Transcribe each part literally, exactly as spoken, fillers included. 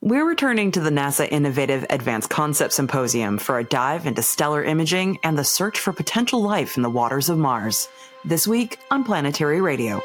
We're returning to the NASA Innovative Advanced Concept Symposium for a dive into stellar imaging and the search for potential life in the waters of Mars. This week on Planetary Radio.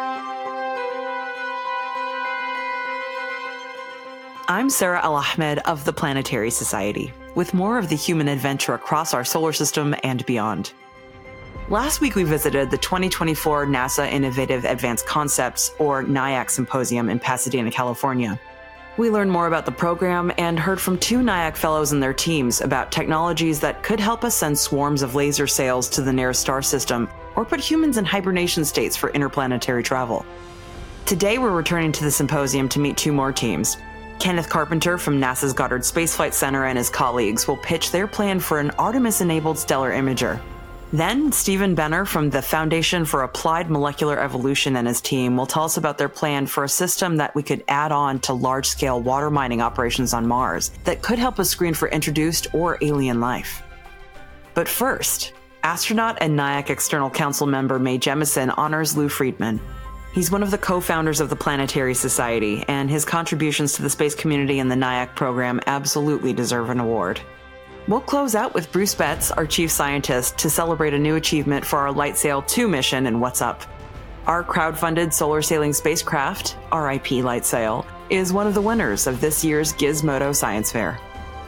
I'm Sarah Al-Ahmed of the Planetary Society, with more of the human adventure across our solar system and beyond. Last week we visited the twenty twenty-four NASA Innovative Advanced Concepts, or NIAC Symposium in Pasadena, California. We learned more about the program and heard from two NIAC fellows and their teams about technologies that could help us send swarms of laser sails to the nearest star system or put humans in hibernation states for interplanetary travel. Today we're returning to the symposium to meet two more teams. Kenneth Carpenter from NASA's Goddard Space Flight Center and his colleagues will pitch their plan for an Artemis-enabled stellar imager. Then, Stephen Benner from the Foundation for Applied Molecular Evolution and his team will tell us about their plan for a system that we could add on to large-scale water mining operations on Mars that could help us screen for introduced or alien life. But first, astronaut and NIAC External Council member Mae Jemison honors Lou Friedman. He's one of the co-founders of the Planetary Society, and his contributions to the space community and the NIAC program absolutely deserve an award. We'll close out with Bruce Betts, our chief scientist, to celebrate a new achievement for our LightSail two mission and What's Up. Our crowd-funded solar sailing spacecraft, R I P LightSail, is one of the winners of this year's Gizmodo Science Fair.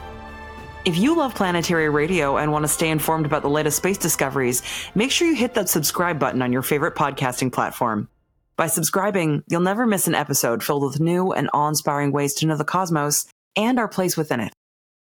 If you love Planetary Radio and want to stay informed about the latest space discoveries, make sure you hit that subscribe button on your favorite podcasting platform. By subscribing, you'll never miss an episode filled with new and awe-inspiring ways to know the cosmos and our place within it.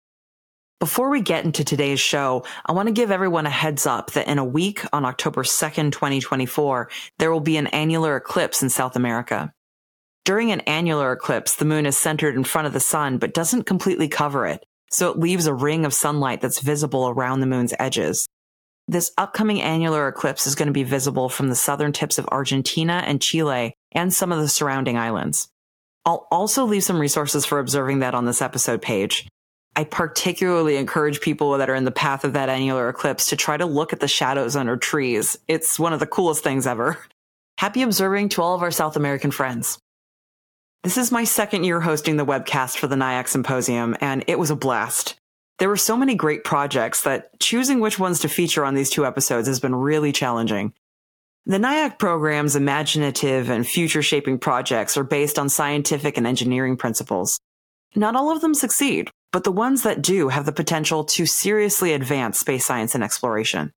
Before we get into today's show, I want to give everyone a heads up that in a week, on October second, twenty twenty-four, there will be an annular eclipse in South America. During an annular eclipse, the moon is centered in front of the sun but doesn't completely cover it, so it leaves a ring of sunlight that's visible around the moon's edges. This upcoming annular eclipse is going to be visible from the southern tips of Argentina and Chile and some of the surrounding islands. I'll also leave some resources for observing that on this episode page. I particularly encourage people that are in the path of that annular eclipse to try to look at the shadows under trees. It's one of the coolest things ever. Happy observing to all of our South American friends. This is my second year hosting the webcast for the NIAC Symposium, and it was a blast. There were so many great projects that choosing which ones to feature on these two episodes has been really challenging. The NIAC program's imaginative and future-shaping projects are based on scientific and engineering principles. Not all of them succeed, but the ones that do have the potential to seriously advance space science and exploration.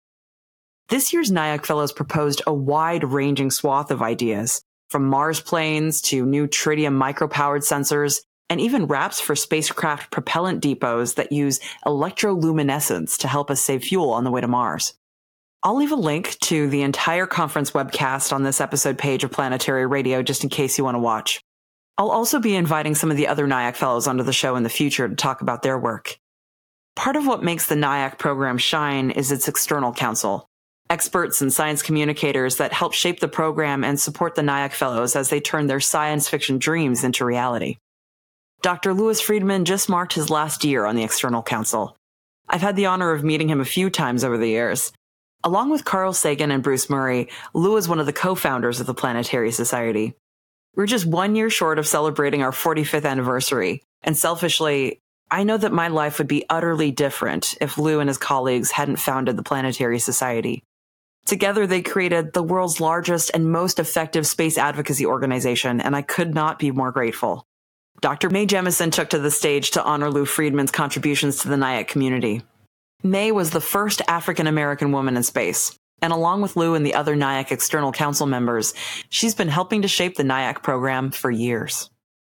This year's NIAC Fellows proposed a wide-ranging swath of ideas, from Mars planes to new tritium micropowered sensors, and even wraps for spacecraft propellant depots that use electroluminescence to help us save fuel on the way to Mars. I'll leave a link to the entire conference webcast on this episode page of Planetary Radio just in case you want to watch. I'll also be inviting some of the other NIAC fellows onto the show in the future to talk about their work. Part of what makes the NIAC program shine is its external council, experts and science communicators that help shape the program and support the NIAC fellows as they turn their science fiction dreams into reality. Doctor Louis Friedman just marked his last year on the external council. I've had the honor of meeting him a few times over the years. Along with Carl Sagan and Bruce Murray, Lou is one of the co-founders of the Planetary Society. We're just one year short of celebrating our forty-fifth anniversary, and selfishly, I know that my life would be utterly different if Lou and his colleagues hadn't founded the Planetary Society. Together, they created the world's largest and most effective space advocacy organization, and I could not be more grateful. Doctor Mae Jemison took to the stage to honor Lou Friedman's contributions to the NIAC community. Mae was the first African-American woman in space, and along with Lou and the other NIAC External Council members, she's been helping to shape the NIAC program for years.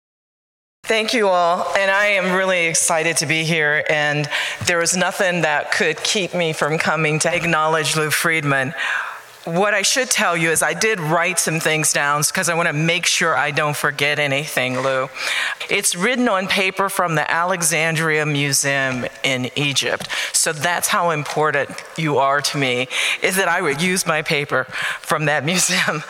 Thank you all, and I am really excited to be here, and there was nothing that could keep me from coming to acknowledge Lou Friedman. What I should tell you is I did write some things down because I want to make sure I don't forget anything, Lou. It's written on paper from the Alexandria Museum in Egypt. So that's how important you are to me, is that I would use my paper from that museum.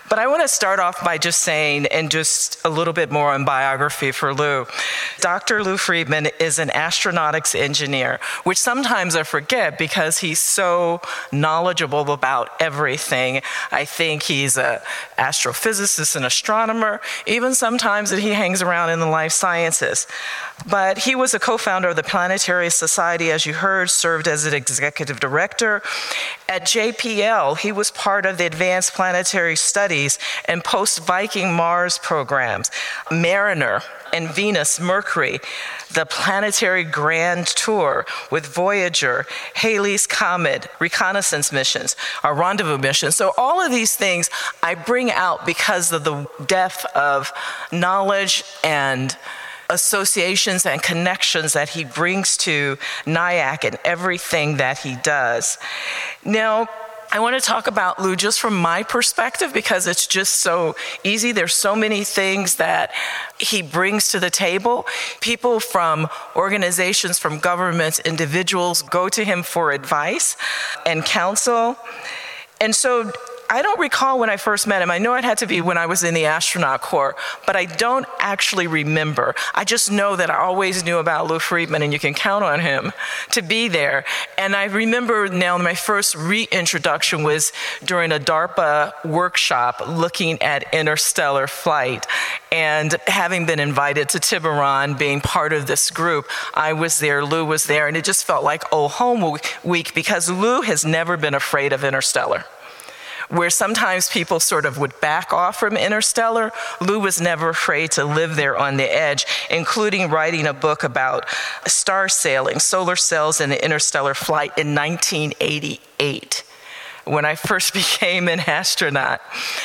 But I want to start off by just saying, and just a little bit more on biography for Lou. Doctor Lou Friedman is an astronautics engineer, which sometimes I forget because he's so knowledgeable about everything. I think he's an astrophysicist, an astronomer, even sometimes that he hangs around in the life sciences. But he was a co-founder of the Planetary Society, as you heard, served as an executive director. At J P L, he was part of the Advanced Planetary Studies and Post-Viking Mars programs, Mariner and Venus, Mercury, the Planetary Grand Tour with Voyager, Halley's Comet, reconnaissance missions, our rendezvous missions. So all of these things I bring out because of the depth of knowledge and associations and connections that he brings to NIAC and everything that he does. Now, I want to talk about Lou just from my perspective because it's just so easy. There's so many things that he brings to the table. People from organizations, from governments, individuals go to him for advice and counsel. And so I don't recall when I first met him. I know it had to be when I was in the astronaut corps, but I don't actually remember. I just know that I always knew about Lou Friedman, and you can count on him to be there. And I remember now my first reintroduction was during a DARPA workshop looking at interstellar flight. And having been invited to Tiburon, being part of this group, I was there, Lou was there, and it just felt like old home week because Lou has never been afraid of interstellar. Where sometimes people sort of would back off from interstellar, Lou was never afraid to live there on the edge, including writing a book about star sailing, solar cells, and interstellar flight in nineteen eighty-eight, when I first became an astronaut.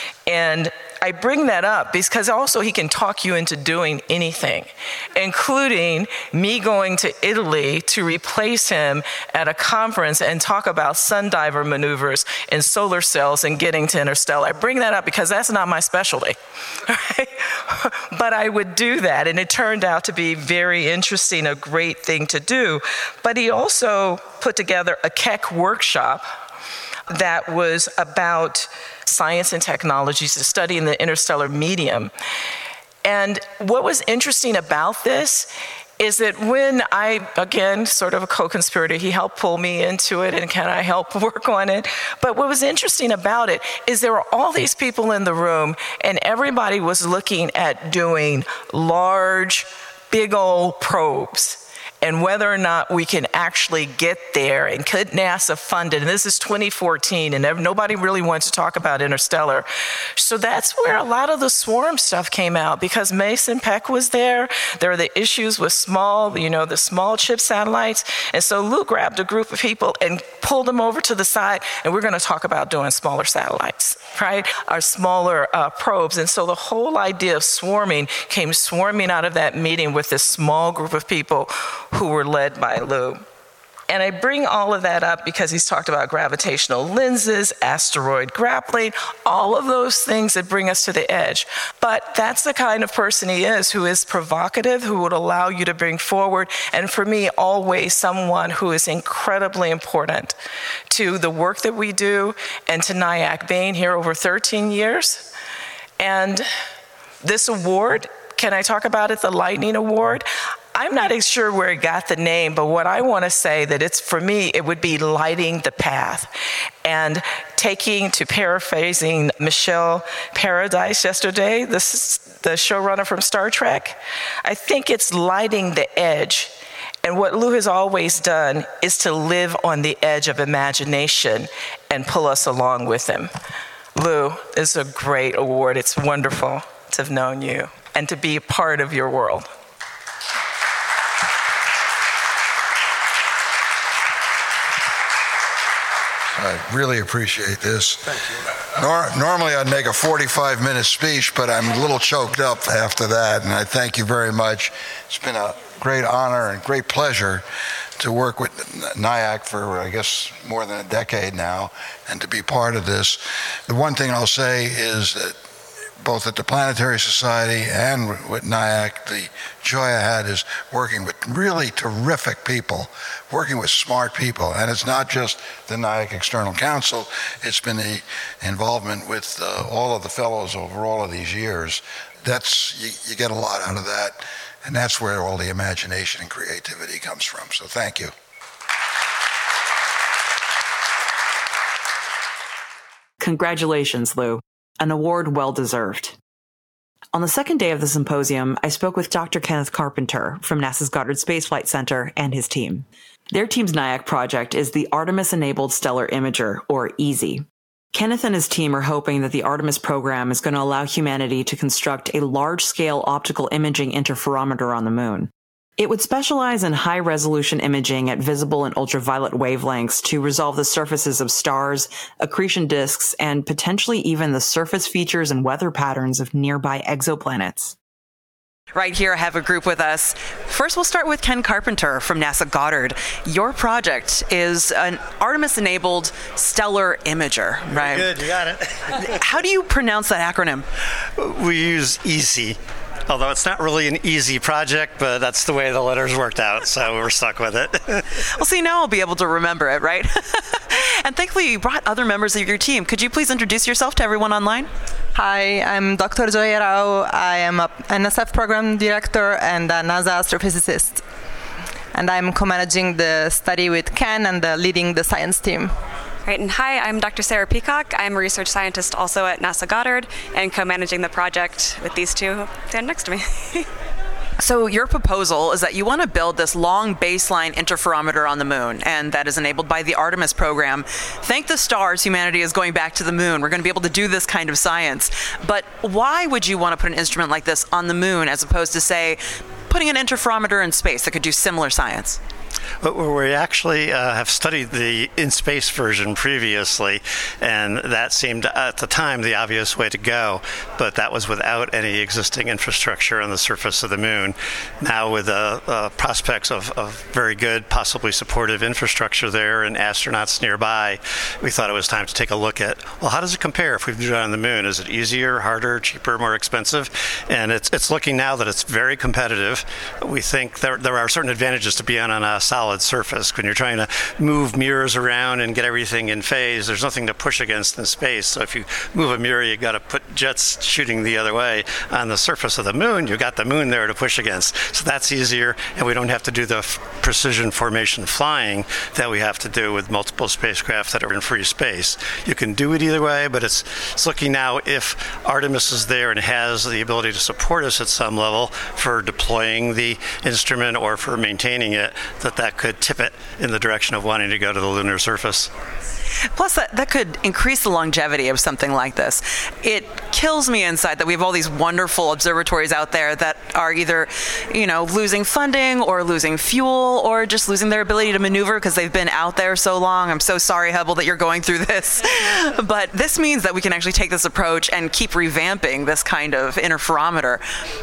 And I bring that up because also he can talk you into doing anything, including me going to Italy to replace him at a conference and talk about sundiver maneuvers and solar cells and getting to interstellar. I bring that up because that's not my specialty, right? But I would do that, and it turned out to be very interesting, a great thing to do. But he also put together a Keck workshop that was about science and technologies to study in the interstellar medium. And what was interesting about this is that when I, again, sort of a co-conspirator, he helped pull me into it and can I help work on it. But what was interesting about it is there were all these people in the room and everybody was looking at doing large, big old probes and whether or not we can actually get there, and could NASA fund it? And this is twenty fourteen, and nobody really wants to talk about interstellar. So that's where a lot of the swarm stuff came out, because Mason Peck was there. There are the issues with small, you know, the small chip satellites. And so Lou grabbed a group of people and pulled them over to the side, and we're going to talk about doing smaller satellites, right? Our smaller uh, probes. And so the whole idea of swarming came swarming out of that meeting with this small group of people who were led by Lou. And I bring all of that up because he's talked about gravitational lenses, asteroid grappling, all of those things that bring us to the edge. But that's the kind of person he is, who is provocative, who would allow you to bring forward, and for me, always someone who is incredibly important to the work that we do and to NIAC, being here over thirteen years. And this award, can I talk about it, the Lightning Award? I'm not sure where it got the name, but what I want to say that it's, for me, it would be lighting the path and taking, to paraphrasing Michelle Paradise yesterday, this, the showrunner from Star Trek, I think it's lighting the edge. And what Lou has always done is to live on the edge of imagination and pull us along with him. Lou, it's a great award. It's wonderful to have known you and to be a part of your world. I really appreciate this. Thank you. Nor normally I'd make a forty-five minute speech, but I'm a little choked up after that, and I thank you very much. It's been a great honor and great pleasure to work with NIAC for, I guess, more than a decade now, and to be part of this. The one thing I'll say is that both at the Planetary Society and with NIAC. The joy I had is working with really terrific people, working with smart people. And it's not just the NIAC External Council, it's been the involvement with uh, all of the fellows over all of these years. That's, you, you get a lot out of that, and that's where all the imagination and creativity comes from. So thank you. Congratulations, Lou. An award well-deserved. On the second day of the symposium, I spoke with Doctor Kenneth Carpenter from NASA's Goddard Space Flight Center and his team. Their team's NIAC project is the Artemis-Enabled Stellar Imager, or EASY. Kenneth and his team are hoping that the Artemis program is going to allow humanity to construct a large-scale optical imaging interferometer on the moon. It would specialize in high-resolution imaging at visible and ultraviolet wavelengths to resolve the surfaces of stars, accretion disks, and potentially even the surface features and weather patterns of nearby exoplanets. Right here, I have a group with us. First, we'll start with Ken Carpenter from NASA Goddard. Your project is an Artemis-enabled stellar imager, right? Very good, you got it. How do you pronounce that acronym? We use EASY. Although it's not really an easy project, but that's the way the letters worked out, so we're stuck with it. Well, see, now I'll be able to remember it, right? And thankfully, you brought other members of your team. Could you please introduce yourself to everyone online? Hi, I'm Doctor Joy Rao. I am a N S F program director and a NASA astrophysicist. And I'm co-managing the study with Ken and uh, leading the science team. Right, and hi, I'm Doctor Sarah Peacock. I'm a research scientist also at NASA Goddard and co-managing the project with these two stand next to me. So your proposal is that you want to build this long baseline interferometer on the moon, and that is enabled by the Artemis program. Thank the stars, humanity is going back to the moon. We're going to be able to do this kind of science. But why would you want to put an instrument like this on the moon as opposed to, say, putting an interferometer in space that could do similar science? But we actually uh, have studied the in-space version previously, and that seemed at the time the obvious way to go, but that was without any existing infrastructure on the surface of the moon. Now with the uh, uh, prospects of, of very good, possibly supportive infrastructure there and astronauts nearby, we thought it was time to take a look at, well, how does it compare if we do it on the moon? Is it easier, harder, cheaper, more expensive? And it's it's looking now that it's very competitive. We think there, there are certain advantages to being on a solid surface. When you're trying to move mirrors around and get everything in phase, there's nothing to push against in space. So if you move a mirror, you got to put jets shooting the other way. On the surface of the moon, you got the moon there to push against. So that's easier, and we don't have to do the f- precision formation flying that we have to do with multiple spacecraft that are in free space. You can do it either way, but it's, it's looking now if Artemis is there and has the ability to support us at some level for deploying the instrument or for maintaining it, that that could tip it in the direction of wanting to go to the lunar surface. Plus, that, that could increase the longevity of something like this. It kills me inside that we have all these wonderful observatories out there that are either, you know, losing funding or losing fuel or just losing their ability to maneuver because they've been out there so long. I'm so sorry, Hubble, that you're going through this. But this means that we can actually take this approach and keep revamping this kind of interferometer.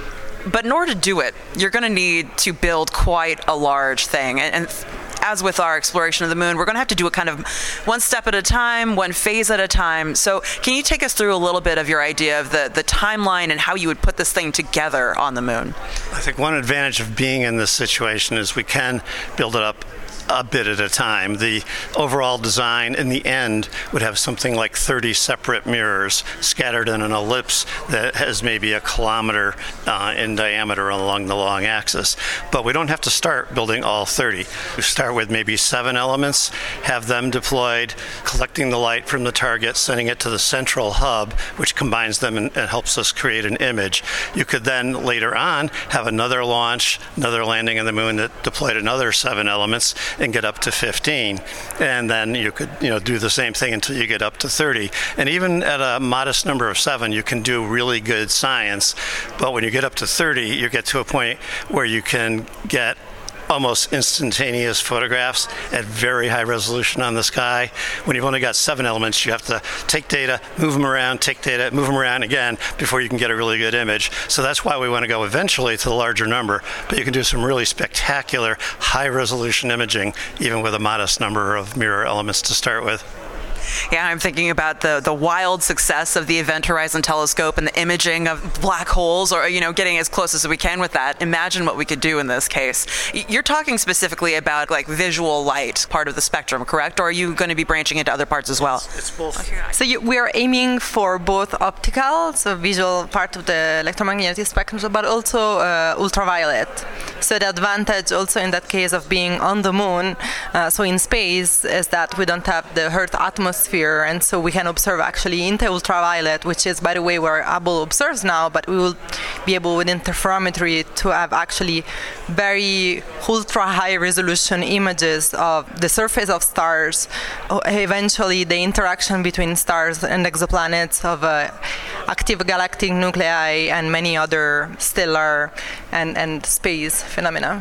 But in order to do it, you're going to need to build quite a large thing. And, and as with our exploration of the moon, we're going to have to do it kind of one step at a time, one phase at a time. So can you take us through a little bit of your idea of the, the timeline and how you would put this thing together on the moon? I think one advantage of being in this situation is we can build it up a bit at a time. The overall design in the end would have something like thirty separate mirrors scattered in an ellipse that has maybe a kilometer uh, in diameter along the long axis. But we don't have to start building all thirty. We start with maybe seven elements, have them deployed, collecting the light from the target, sending it to the central hub, which combines them and, and helps us create an image. You could then later on have another launch, another landing on the moon that deployed another seven elements, and get up to fifteen, and then you could you know do the same thing until you get up to thirty. And even at a modest number of seven, you can do really good science. But when you get up to thirty, you get to a point where you can get almost instantaneous photographs at very high resolution on the sky. When you've only got seven elements, you have to take data, move them around, take data, move them around again before you can get a really good image. So that's why we want to go eventually to the larger number. But you can do some really spectacular high resolution imaging even with a modest number of mirror elements to start with. Yeah, I'm thinking about the, the wild success of the Event Horizon Telescope and the imaging of black holes, or, you know, getting as close as we can with that. Imagine what we could do in this case. You're talking specifically about like visual light part of the spectrum, correct? Or are you going to be branching into other parts as well? It's, it's both. Okay. So you, we are aiming for both optical, so visual part of the electromagnetic spectrum, but also uh, ultraviolet. So the advantage also in that case of being on the moon, uh, so in space, is that we don't have the Earth atmosphere, and so we can observe actually in the ultraviolet, which is, by the way, where Hubble observes now, but we will be able with interferometry to have actually very ultra high resolution images of the surface of stars, eventually the interaction between stars and exoplanets, of uh, active galactic nuclei and many other stellar and, and space phenomena.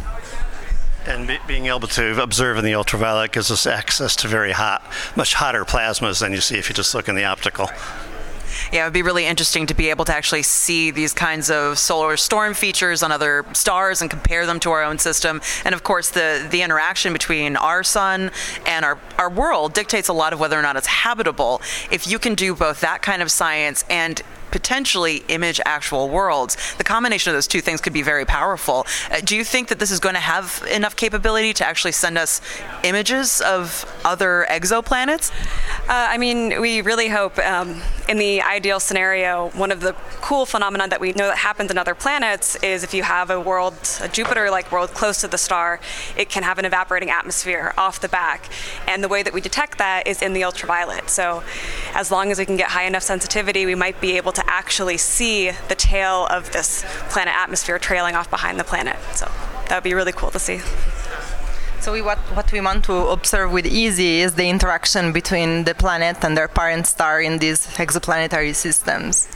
And be, being able to observe in the ultraviolet gives us access to very hot, much hotter plasmas than you see if you just look in the optical. Yeah, it would be really interesting to be able to actually see these kinds of solar storm features on other stars and compare them to our own system. And of course, the, the interaction between our sun and our, our world dictates a lot of whether or not it's habitable. If you can do both that kind of science and potentially image actual worlds, the combination of those two things could be very powerful. Uh, do you think that this is going to have enough capability to actually send us images of other exoplanets? Uh, I mean, we really hope um, in the ideal scenario, one of the cool phenomena that we know that happens in other planets is if you have a world, a Jupiter-like world close to the star, it can have an evaporating atmosphere off the back. And the way that we detect that is in the ultraviolet. So as long as we can get high enough sensitivity, we might be able to actually see the tail of this planet atmosphere trailing off behind the planet. So that would be really cool to see. So we, what, what we want to observe with EASY is the interaction between the planet and their parent star in these exoplanetary systems.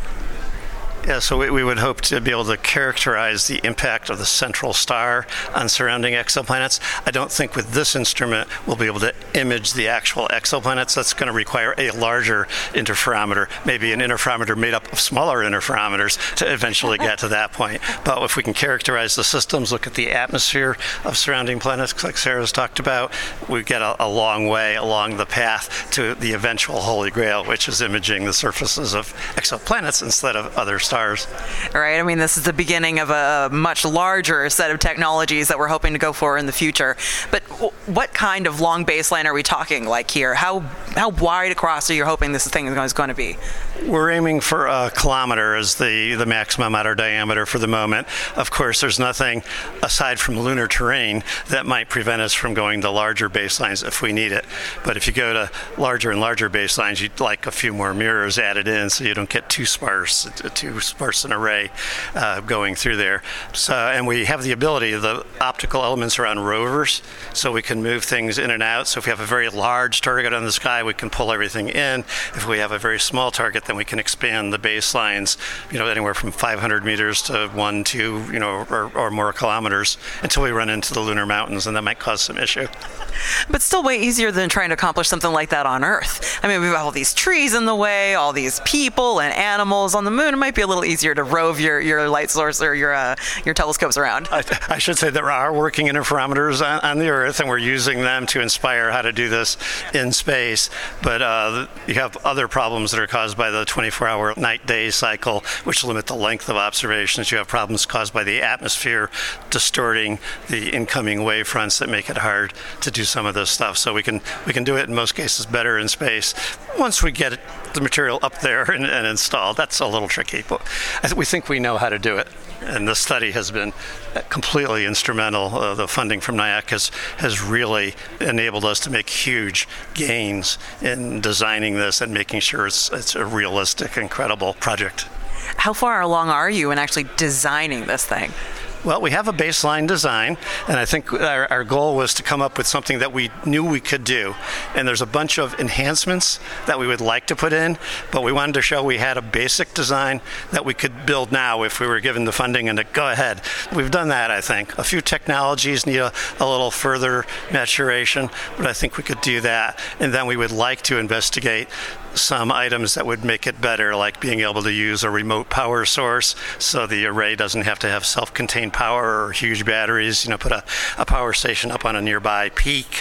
Yeah, so we, we would hope to be able to characterize the impact of the central star on surrounding exoplanets. I don't think with this instrument we'll be able to image the actual exoplanets. That's going to require a larger interferometer, maybe an interferometer made up of smaller interferometers to eventually get to that point. But if we can characterize the systems, look at the atmosphere of surrounding planets, like Sarah's talked about, we get a, a long way along the path to the eventual Holy Grail, which is imaging the surfaces of exoplanets instead of other stars. Right. I mean, this is the beginning of a much larger set of technologies that we're hoping to go for in the future. But w- what kind of long baseline are we talking like here? How how wide across are you hoping this thing is going to be? We're aiming for a kilometer as the, the maximum outer diameter for the moment. Of course, there's nothing aside from lunar terrain that might prevent us from going to larger baselines if we need it. But if you go to larger and larger baselines, you'd like a few more mirrors added in so you don't get too sparse, too sparse an array uh, going through there. So, and we have the ability, the optical elements are on rovers, so we can move things in and out. So if we have a very large target on the sky, we can pull everything in. If we have a very small target, then we can expand the baselines, you know, anywhere from five hundred meters to one, two, you know, or, or more kilometers until we run into the lunar mountains, and that might cause some issue. But still way easier than trying to accomplish something like that on Earth. I mean, we've got all these trees in the way, all these people and animals on the moon. It might be a little easier to rove your, your light source or your uh, your telescopes around. I, I should say there are working interferometers on, on the Earth, and we're using them to inspire how to do this in space. But uh, you have other problems that are caused by the twenty-four hour night-day cycle, which limit the length of observations. You have problems caused by the atmosphere distorting the incoming wave fronts that make it hard to do some of this stuff. So we can we can do it in most cases better in space. Once we get it, the material up there and, and installed, that's a little tricky. But I th- we think we know how to do it. And the study has been completely instrumental. Uh, the funding from NIAC has, has really enabled us to make huge gains in designing this and making sure it's, it's a realistic, incredible project. How far along are you in actually designing this thing? Well, we have a baseline design, and I think our, our goal was to come up with something that we knew we could do. And there's a bunch of enhancements that we would like to put in, but we wanted to show we had a basic design that we could build now if we were given the funding and to go ahead. We've done that, I think. A few technologies need a, a little further maturation, but I think we could do that. And then we would like to investigate some items that would make it better, like being able to use a remote power source so the array doesn't have to have self-contained power or huge batteries. You know, put a, a power station up on a nearby peak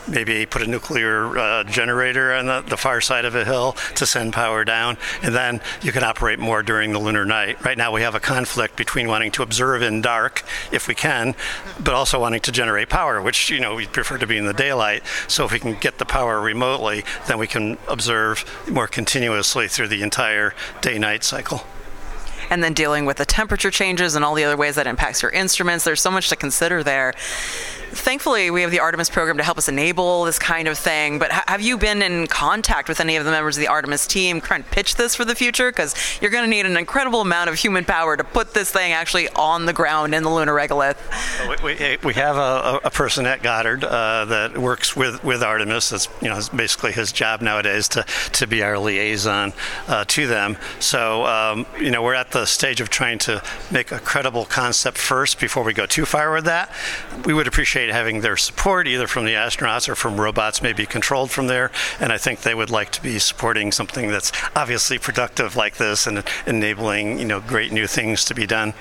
maybe put a nuclear uh, generator on the, the far side of a hill to send power down, and then you can operate more during the lunar night. Right now we have a conflict between wanting to observe in dark, if we can, but also wanting to generate power, which, you know, we prefer to be in the daylight. So if we can get the power remotely, then we can observe more continuously through the entire day-night cycle. And then dealing with the temperature changes and all the other ways that impacts your instruments. There's so much to consider there. Thankfully, we have the Artemis program to help us enable this kind of thing, but ha- have you been in contact with any of the members of the Artemis team trying to pitch this for the future? Because you're going to need an incredible amount of human power to put this thing actually on the ground in the lunar regolith. We, we, we have a, a person at Goddard uh, that works with, with Artemis. That's, you know, basically his job nowadays to, to be our liaison uh, to them. So, um, you know, we're at the stage of trying to make a credible concept first before we go too far with that. We would appreciate having their support, either from the astronauts or from robots, maybe controlled from there. And I think they would like to be supporting something that's obviously productive like this and enabling, you know, great new things to be done.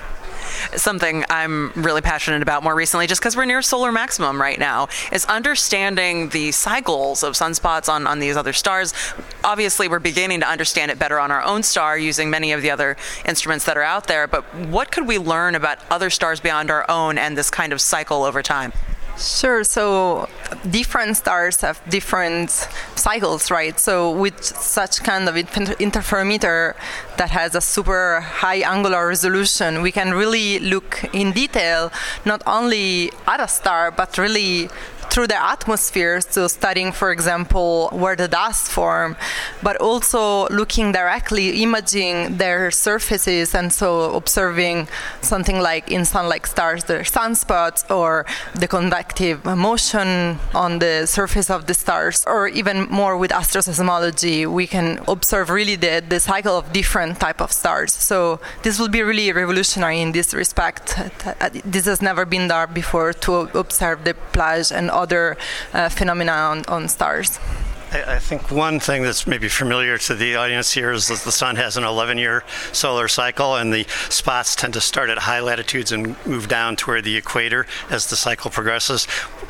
Something I'm really passionate about more recently, just because we're near solar maximum right now, is understanding the cycles of sunspots on, on these other stars. Obviously, we're beginning to understand it better on our own star using many of the other instruments that are out there, but what could we learn about other stars beyond our own and this kind of cycle over time? Sure. So different stars have different cycles, right? So with such kind of interferometer that has a super high angular resolution, we can really look in detail not only at a star, but really through the atmosphere, so studying, for example, where the dust form, but also looking directly, imaging their surfaces, and so observing something like in sun-like stars, their sunspots, or the convective motion on the surface of the stars, or even more with astroseismology, we can observe really the, the cycle of different type of stars. So this will be really revolutionary in this respect. This has never been done before, to observe the plage and other uh, phenomena on, on stars. I, I think one thing that's maybe familiar to the audience here is that the sun has an eleven-year solar cycle, and the spots tend to start at high latitudes and move down toward the equator as the cycle progresses.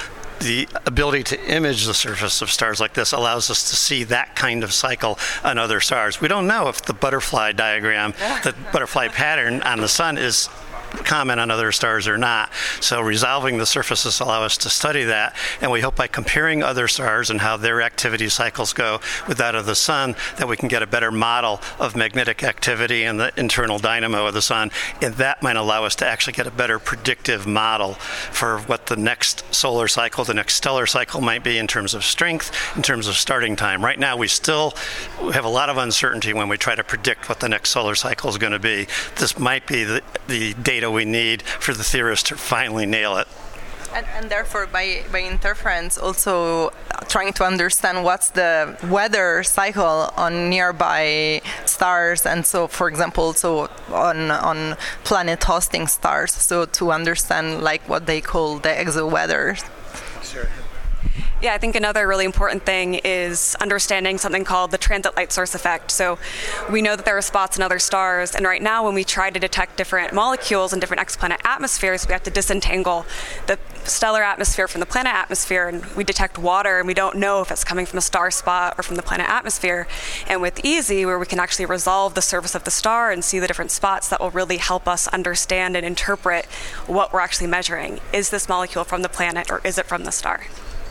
The ability to image the surface of stars like this allows us to see that kind of cycle on other stars. We don't know if the butterfly diagram, the butterfly pattern on the sun is common on other stars or not. So resolving the surfaces allow us to study that, and we hope by comparing other stars and how their activity cycles go with that of the sun, that we can get a better model of magnetic activity and the internal dynamo of the sun, and that might allow us to actually get a better predictive model for what the next solar cycle, the next stellar cycle might be in terms of strength, in terms of starting time. Right now we still have a lot of uncertainty when we try to predict what the next solar cycle is going to be. This might be the, the data we need for the theorists to finally nail it. And, and therefore, by, by interference, also trying to understand what's the weather cycle on nearby stars, and so, for example, also on on planet hosting stars. So to understand like what they call the exoweather. Sure. Yeah, I think another really important thing is understanding something called the transit light source effect. So we know that there are spots in other stars, and right now when we try to detect different molecules in different exoplanet atmospheres, we have to disentangle the stellar atmosphere from the planet atmosphere, and we detect water, and we don't know if it's coming from a star spot or from the planet atmosphere. And with EASY, where we can actually resolve the surface of the star and see the different spots, that will really help us understand and interpret what we're actually measuring. Is this molecule from the planet, or is it from the star?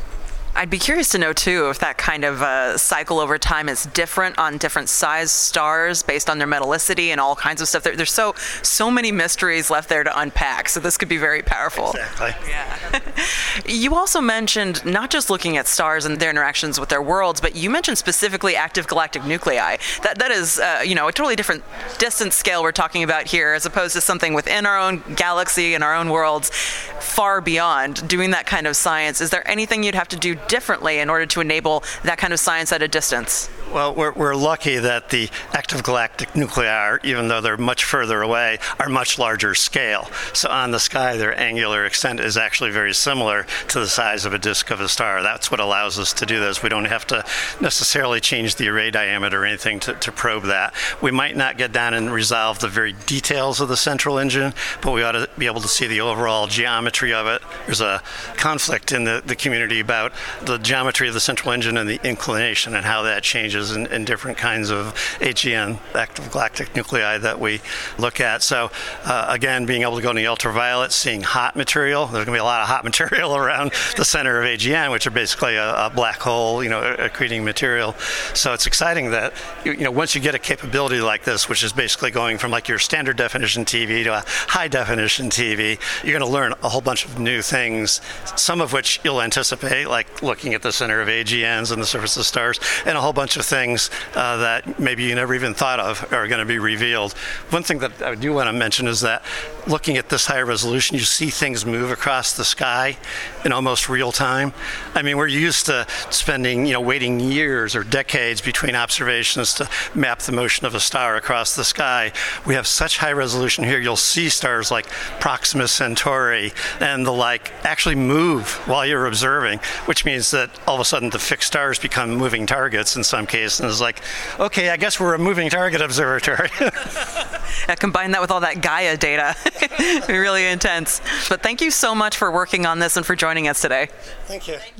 I'd be curious to know, too, if that kind of uh, cycle over time is different on different size stars based on their metallicity and all kinds of stuff. There, there's so so many mysteries left there to unpack, so this could be very powerful. Exactly. Yeah. You also mentioned not just looking at stars and their interactions with their worlds, but you mentioned specifically active galactic nuclei. That That is, uh, you know, a totally different distance scale we're talking about here, as opposed to something within our own galaxy and our own worlds, far beyond. Doing that kind of science, is there anything you'd have to do differently in order to enable that kind of science at a distance? Well, we're, we're lucky that the active galactic nuclei, even though they're much further away, are much larger scale. So on the sky, their angular extent is actually very similar to the size of a disk of a star. That's what allows us to do this. We don't have to necessarily change the array diameter or anything to, to probe that. We might not get down and resolve the very details of the central engine, but we ought to be able to see the overall geometry of it. There's a conflict in the, the community about the geometry of the central engine and the inclination and how that changes In, in different kinds of H G N, active galactic nuclei, that we look at. So uh, again, being able to go in the ultraviolet, seeing hot material. There's going to be a lot of hot material around the center of A G N, which are basically a, a black hole, you know, accreting material. So it's exciting that, you, you know, once you get a capability like this, which is basically going from like your standard definition T V to a high definition T V, you're going to learn a whole bunch of new things, some of which you'll anticipate, like looking at the center of A G Ns and the surface of stars, and a whole bunch of things uh, that maybe you never even thought of are going to be revealed. One thing that I do want to mention is that looking at this high resolution, you see things move across the sky in almost real time. I mean, we're used to spending, you know, waiting years or decades between observations to map the motion of a star across the sky. We have such high resolution here, you'll see stars like Proxima Centauri and the like actually move while you're observing, which means that all of a sudden the fixed stars become moving targets in some cases. And it's like, okay, I guess we're a moving target observatory. Yeah, combine that with all that Gaia data. It'd be really intense. But thank you so much for working on this and for joining us today. Thank you.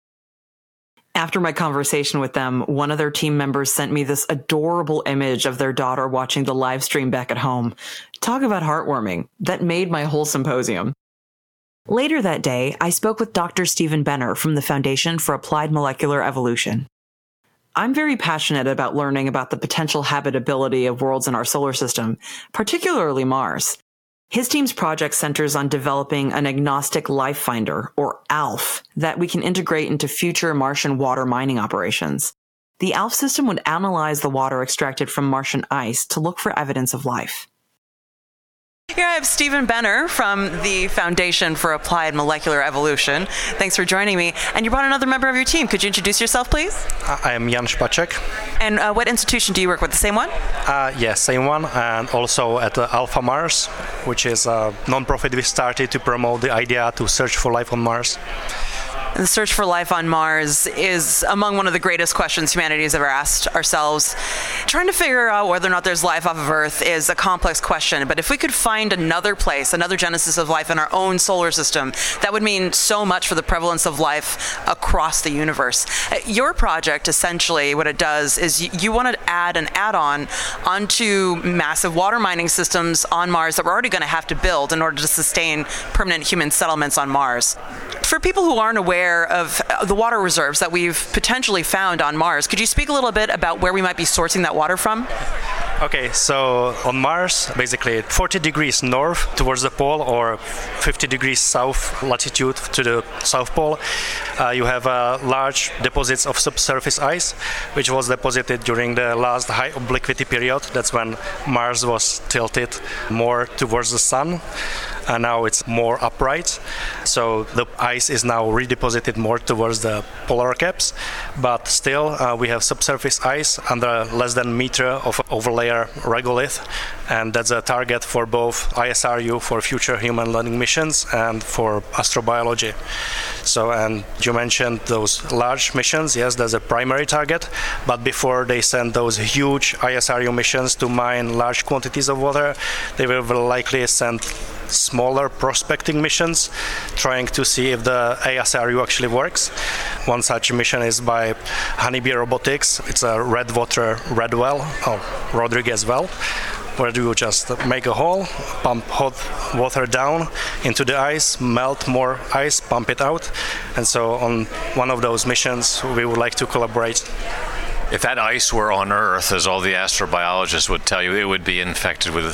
After my conversation with them, one of their team members sent me this adorable image of their daughter watching the live stream back at home. Talk about heartwarming. That made my whole symposium. Later that day, I spoke with Doctor Stephen Benner from the Foundation for Applied Molecular Evolution. I'm very passionate about learning about the potential habitability of worlds in our solar system, particularly Mars. His team's project centers on developing an agnostic life finder, or ALF, that we can integrate into future Martian water mining operations. The ALF system would analyze the water extracted from Martian ice to look for evidence of life. Here I have Stephen Benner from the Foundation for Applied Molecular Evolution. Thanks for joining me. And you brought another member of your team. Could you introduce yourself, please? I am Jan Špaček. And uh, what institution do you work with? The same one? Uh, yes, same one. And also at uh, Alpha Mars, which is a non-profit we started to promote the idea to search for life on Mars. The search for life on Mars is among one of the greatest questions humanity has ever asked ourselves. Trying to figure out whether or not there's life off of Earth is a complex question, but if we could find another place, another genesis of life in our own solar system, that would mean so much for the prevalence of life across the universe. Your project, essentially, what it does is you, you want to add an add-on onto massive water mining systems on Mars that we're already going to have to build in order to sustain permanent human settlements on Mars. For people who aren't aware of the water reserves that we've potentially found on Mars, could you speak a little bit about where we might be sourcing that water from? Okay, so on Mars, basically forty degrees north towards the pole or fifty degrees south latitude to the South Pole, uh, you have uh, large deposits of subsurface ice, which was deposited during the last high obliquity period. That's when Mars was tilted more towards the sun. And now it's more upright, so the ice is now redeposited more towards the polar caps, but still uh, we have subsurface ice under less than a meter of overlayer regolith, and that's a target for both I S R U for future human landing missions and for astrobiology. So, and you mentioned those large missions. Yes, that's a primary target, but before they send those huge I S R U missions to mine large quantities of water, they will likely send smaller prospecting missions trying to see if the A S R U actually works. One such mission is by Honeybee Robotics. It's a red water red well, or Rodriguez well, where you just make a hole, pump hot water down into the ice, melt more ice, pump it out. And so on one of those missions, we would like to collaborate. If that ice were on Earth, as all the astrobiologists would tell you, it would be infected with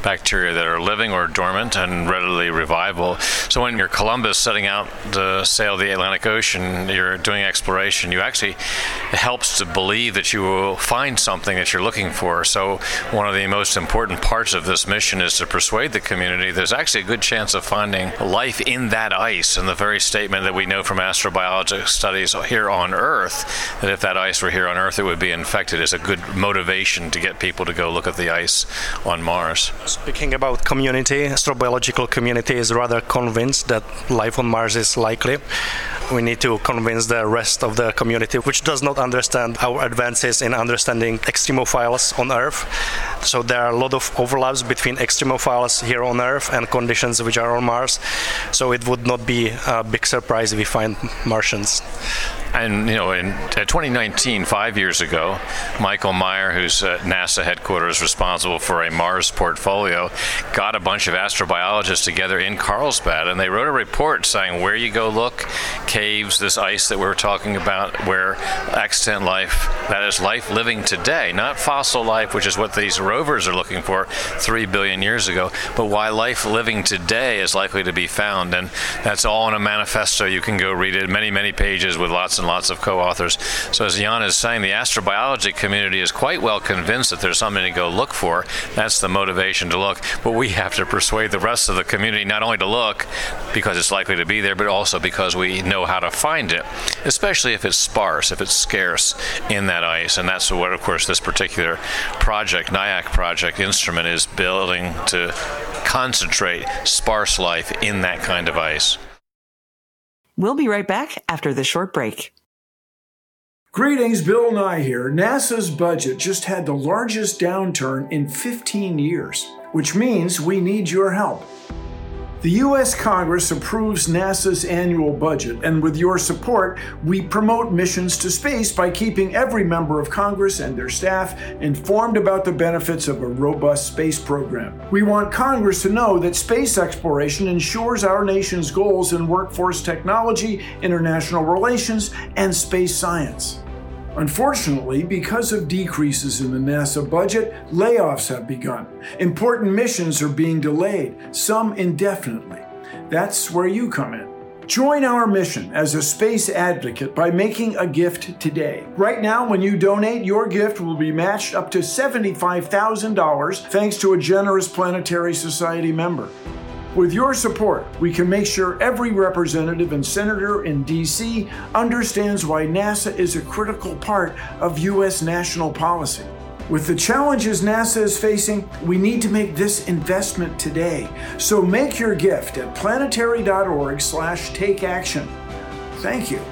bacteria that are living or dormant and readily revivable. So when you're Columbus setting out to sail the Atlantic Ocean, you're doing exploration, you actually, it helps to believe that you will find something that you're looking for. So one of the most important parts of this mission is to persuade the community there's actually a good chance of finding life in that ice, and the very statement that we know from astrobiological studies here on Earth, that if that ice were here on Earth, it would be infected, is a good motivation to get people to go look at the ice on Mars. Speaking about community, astrobiological community is rather convinced that life on Mars is likely. We need to convince the rest of the community, which does not understand our advances in understanding extremophiles on Earth. So there are a lot of overlaps between extremophiles here on Earth and conditions which are on Mars. So it would not be a big surprise if we find Martians. And, you know, in uh, twenty nineteen, five years ago, Michael Meyer, who's at NASA headquarters responsible for a Mars portfolio, got a bunch of astrobiologists together in Carlsbad, and they wrote a report saying where you go look, caves, this ice that we were talking about, where extant life, that is life living today, not fossil life, which is what these rovers are looking for three billion years ago, but why life living today is likely to be found. And that's all in a manifesto. You can go read it, many, many pages with lots and lots of co-authors. So as Jan is saying, the astrobiology community is quite well convinced that there's something to go look for. That's the motivation to look. But we have to persuade the rest of the community not only to look because it's likely to be there, but also because we know how to find it, especially if it's sparse, if it's scarce in that ice. And that's what, of course, this particular project, NIAC project instrument, is building to concentrate sparse life in that kind of ice. We'll be right back after this short break. Greetings, Bill Nye here. NASA's budget just had the largest downturn in fifteen years, which means we need your help. The U S Congress approves NASA's annual budget, and with your support, we promote missions to space by keeping every member of Congress and their staff informed about the benefits of a robust space program. We want Congress to know that space exploration ensures our nation's goals in workforce technology, international relations, and space science. Unfortunately, because of decreases in the NASA budget, layoffs have begun. Important missions are being delayed, some indefinitely. That's where you come in. Join our mission as a space advocate by making a gift today. Right now, when you donate, your gift will be matched up to seventy-five thousand dollars thanks to a generous Planetary Society member. With your support, we can make sure every representative and senator in D C understands why NASA is a critical part of U S national policy. With the challenges NASA is facing, we need to make this investment today. So make your gift at planetary.org slash take action. Thank you.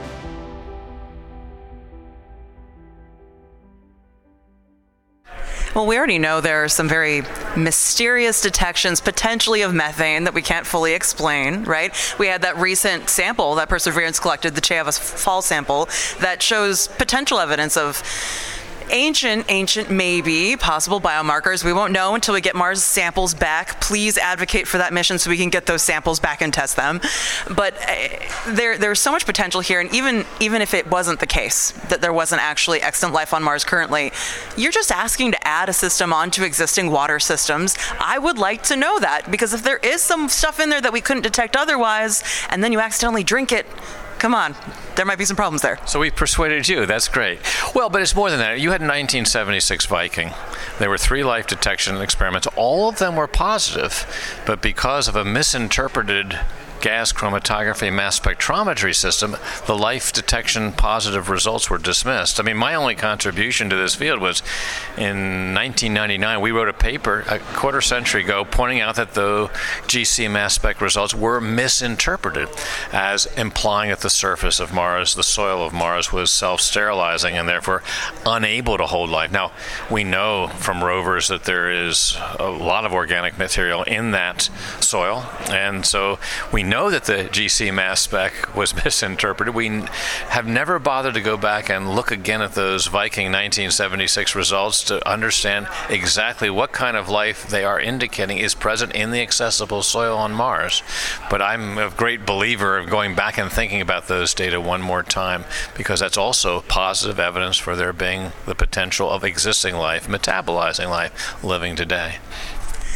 Well, we already know there are some very mysterious detections, potentially of methane, that we can't fully explain, right? We had that recent sample that Perseverance collected, the Cheevas Fall sample, that shows potential evidence of ancient, ancient, maybe possible biomarkers. We won't know until we get Mars samples back. Please advocate for that mission so we can get those samples back and test them. But uh, there, there's so much potential here, and even even if it wasn't the case, that there wasn't actually extant life on Mars currently, you're just asking to add a system onto existing water systems. I would like to know that, because if there is some stuff in there that we couldn't detect otherwise, and then you accidentally drink it, come on, there might be some problems there. So we persuaded you. That's great. Well, but it's more than that. You had a nineteen seventy-six Viking. There were three life detection experiments. All of them were positive, but because of a misinterpreted gas chromatography mass spectrometry system, the life detection positive results were dismissed. I mean, my only contribution to this field was in nineteen ninety-nine, we wrote a paper a quarter century ago pointing out that the G C mass spec results were misinterpreted as implying that the surface of Mars, the soil of Mars, was self-sterilizing and therefore unable to hold life. Now, we know from rovers that there is a lot of organic material in that soil, and so we know know that the G C mass spec was misinterpreted. We have never bothered to go back and look again at those Viking nineteen seventy-six results to understand exactly what kind of life they are indicating is present in the accessible soil on Mars. But I'm a great believer of going back and thinking about those data one more time, because that's also positive evidence for there being the potential of existing life, metabolizing life, living today.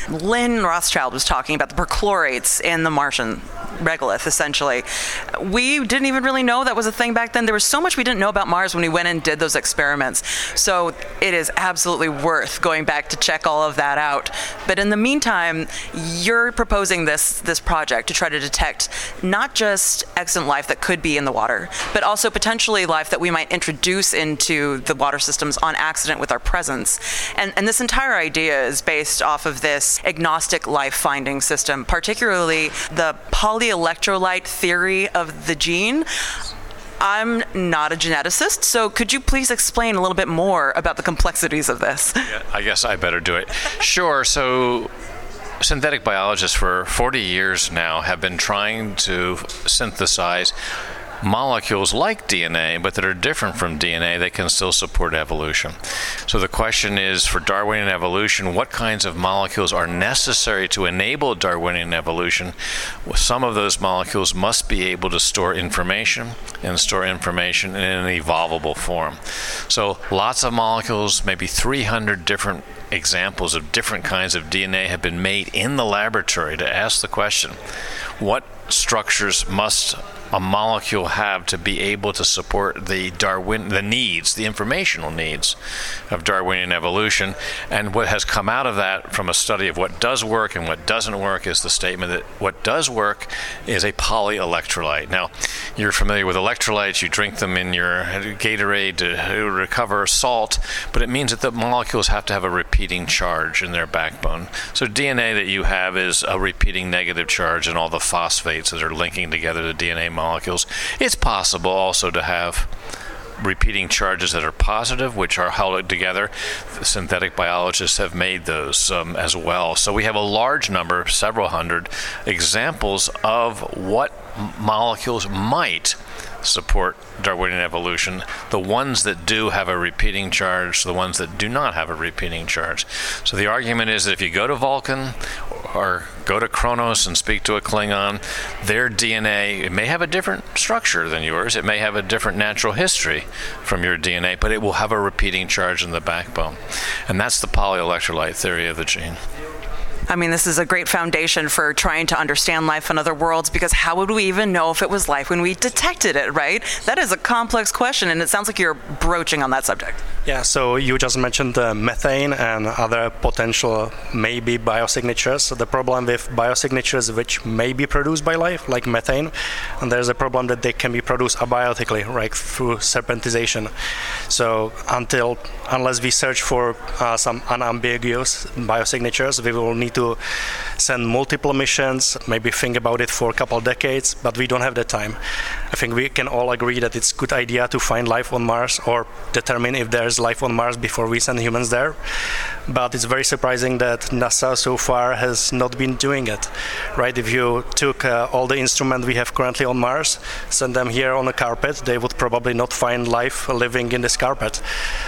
Lynn Rothschild was talking about the perchlorates in the Martian regolith, essentially. We didn't even really know that was a thing back then. There was so much we didn't know about Mars when we went and did those experiments. So it is absolutely worth going back to check all of that out. But in the meantime, you're proposing this, this project to try to detect not just extant life that could be in the water, but also potentially life that we might introduce into the water systems on accident with our presence. And, and this entire idea is based off of this agnostic life finding system, particularly the polyelectrolyte theory of the gene. I'm not a geneticist, so could you please explain a little bit more about the complexities of this? Yeah, I guess I better do it. Sure. So synthetic biologists for forty years now have been trying to synthesize molecules like D N A, but that are different from D N A that can still support evolution. So the question is, for Darwinian evolution, what kinds of molecules are necessary to enable Darwinian evolution? Some of those molecules must be able to store information and store information in an evolvable form. So lots of molecules, maybe three hundred different examples of different kinds of D N A have been made in the laboratory to ask the question, what structures must a molecule have to be able to support the Darwin, the needs, the informational needs of Darwinian evolution? And what has come out of that from a study of what does work and what doesn't work is the statement that what does work is a polyelectrolyte. Now, you're familiar with electrolytes. You drink them in your Gatorade to recover salt, but it means that the molecules have to have a repeating charge in their backbone. So D N A that you have is a repeating negative charge in all the phosphates that are linking together the D N A molecules. It's possible also to have repeating charges that are positive, which are held together. Synthetic biologists have made those um, as well. So we have a large number, several hundred examples of what m- molecules might support Darwinian evolution. The ones that do have a repeating charge, the ones that do not have a repeating charge. So the argument is that if you go to Vulcan or go to Kronos and speak to a Klingon, their D N A, it may have a different structure than yours, it may have a different natural history from your D N A, but it will have a repeating charge in the backbone. And that's the polyelectrolyte theory of the gene. I mean, this is a great foundation for trying to understand life on other worlds, because how would we even know if it was life when we detected it, right? That is a complex question, and it sounds like you're broaching on that subject. Yeah, so you just mentioned uh, methane and other potential maybe biosignatures. So the problem with biosignatures which may be produced by life, like methane, and there's a problem that they can be produced abiotically, right, through serpentization. So until, unless we search for uh, some unambiguous biosignatures, we will need to send multiple missions, maybe think about it for a couple of decades, but we don't have the time. I think we can all agree that it's a good idea to find life on Mars or determine if there's life on Mars before we send humans there. But it's very surprising that NASA so far has not been doing it, right? If you took uh, all the instruments we have currently on Mars, send them here on a carpet, they would probably not find life living in this carpet.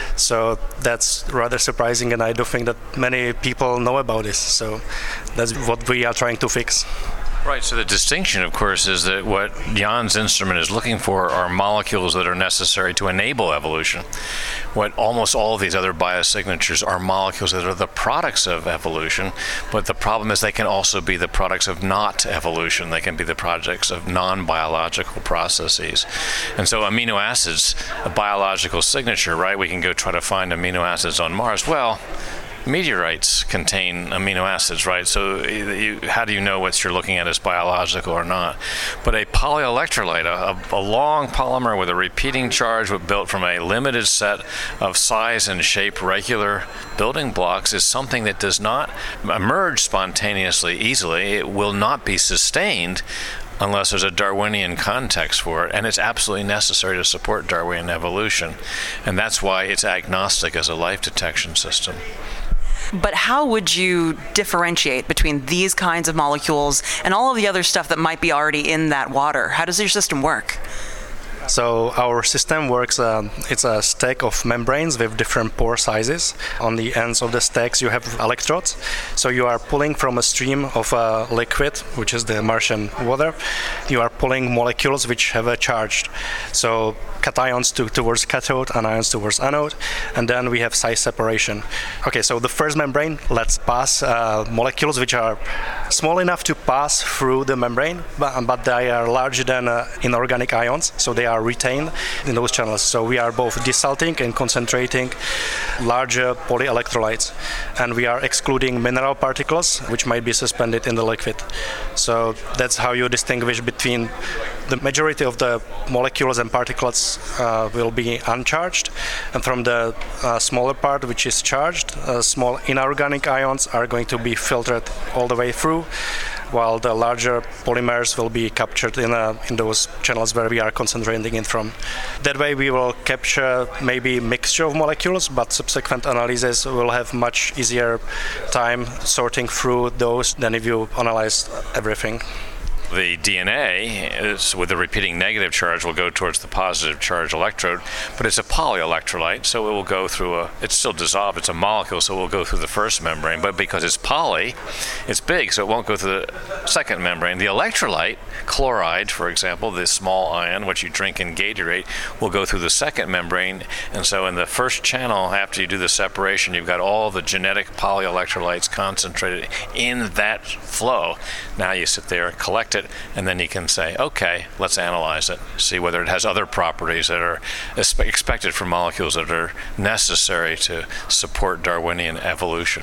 So that's rather surprising, and I don't think that many people know about this. So that's what we are trying to fix. Right, so the distinction, of course, is that what Jan's instrument is looking for are molecules that are necessary to enable evolution. What almost all of these other biosignatures are molecules that are the products of evolution, but the problem is they can also be the products of not evolution. They can be the products of non-biological processes. And so amino acids, a biological signature, right? We can go try to find amino acids on Mars. Well, meteorites contain amino acids, right? So you, how do you know what you're looking at is biological or not? But a polyelectrolyte, a, a long polymer with a repeating charge built from a limited set of size and shape regular building blocks, is something that does not emerge spontaneously easily. It will not be sustained unless there's a Darwinian context for it, and it's absolutely necessary to support Darwinian evolution. And that's why it's agnostic as a life detection system. But how would you differentiate between these kinds of molecules and all of the other stuff that might be already in that water? How does your system work? So our system works, um, it's a stack of membranes with different pore sizes. On the ends of the stacks you have electrodes. So you are pulling from a stream of a liquid, which is the Martian water. You are pulling molecules which have a charge. So cations to, towards cathode, anions towards anode, and then we have size separation. Okay, so the first membrane lets pass uh, molecules which are small enough to pass through the membrane, but, but they are larger than uh, inorganic ions, so they are retained in those channels. So we are both desalting and concentrating larger polyelectrolytes, and we are excluding mineral particles which might be suspended in the liquid. So that's how you distinguish between the majority of the molecules and particles uh, will be uncharged, and from the uh, smaller part which is charged, uh, small inorganic ions are going to be filtered all the way through, while the larger polymers will be captured in, a, in those channels where we are concentrating it from. That way we will capture maybe mixture of molecules, but subsequent analysis will have much easier time sorting through those than if you analyze everything. The D N A is, with the repeating negative charge, will go towards the positive charge electrode, but it's a polyelectrolyte, so it will go through a, it's still dissolved, it's a molecule, so it will go through the first membrane, but because it's poly, it's big, so it won't go through the second membrane. The electrolyte, chloride, for example, this small ion, which you drink in Gatorade, will go through the second membrane, and so in the first channel, after you do the separation, you've got all the genetic polyelectrolytes concentrated in that flow. Now you sit there and collect it, and then you can say, okay, let's analyze it, see whether it has other properties that are expected from molecules that are necessary to support Darwinian evolution.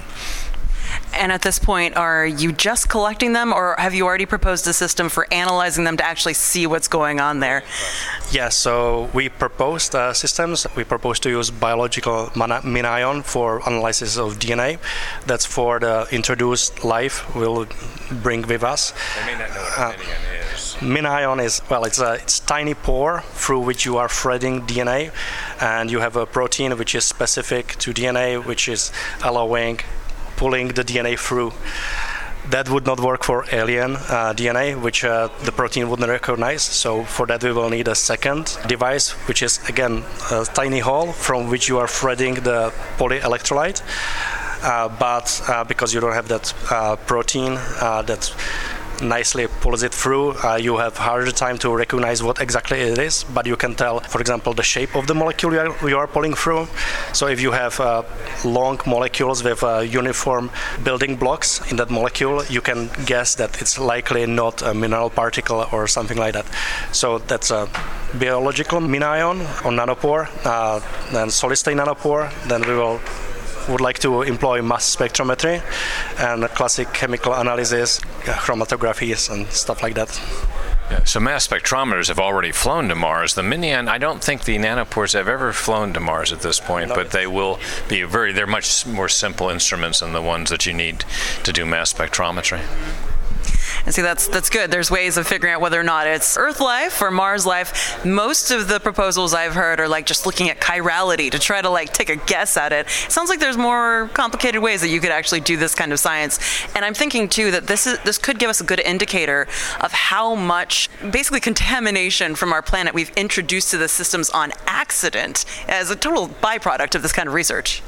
And at this point, are you just collecting them, or have you already proposed a system for analyzing them to actually see what's going on there? Yes, so we proposed uh, systems. We propose to use biological MinION for analysis of D N A. That's for the introduced life we'll bring with us. I may not know what uh, MinION is. MinION is, well, it's a it's tiny pore through which you are threading D N A, and you have a protein which is specific to D N A, which is allowing pulling the D N A through. That would not work for alien uh, D N A, which uh, the protein wouldn't recognize. So for that we will need a second device, which is again a tiny hole from which you are threading the polyelectrolyte. Uh, but uh, because you don't have that uh, protein uh, that nicely pulls it through, uh, you have harder time to recognize what exactly it is, but you can tell, for example, the shape of the molecule you are, you are pulling through. So if you have uh, long molecules with uh, uniform building blocks in that molecule, you can guess that it's likely not a mineral particle or something like that. So that's a biological MinION or nanopore, uh, then solid-state nanopore. Then we will would like to employ mass spectrometry and classic chemical analysis, chromatographies and stuff like that. Yeah, so mass spectrometers have already flown to Mars. The MinION, I don't think the nanopores have ever flown to Mars at this point, but they will be very, they're much more simple instruments than the ones that you need to do mass spectrometry. And see, that's that's good. There's ways of figuring out whether or not it's Earth life or Mars life. Most of the proposals I've heard are like just looking at chirality to try to like take a guess at it. It sounds like there's more complicated ways that you could actually do this kind of science. And I'm thinking too that this is this could give us a good indicator of how much basically contamination from our planet we've introduced to the systems on accident as a total byproduct of this kind of research.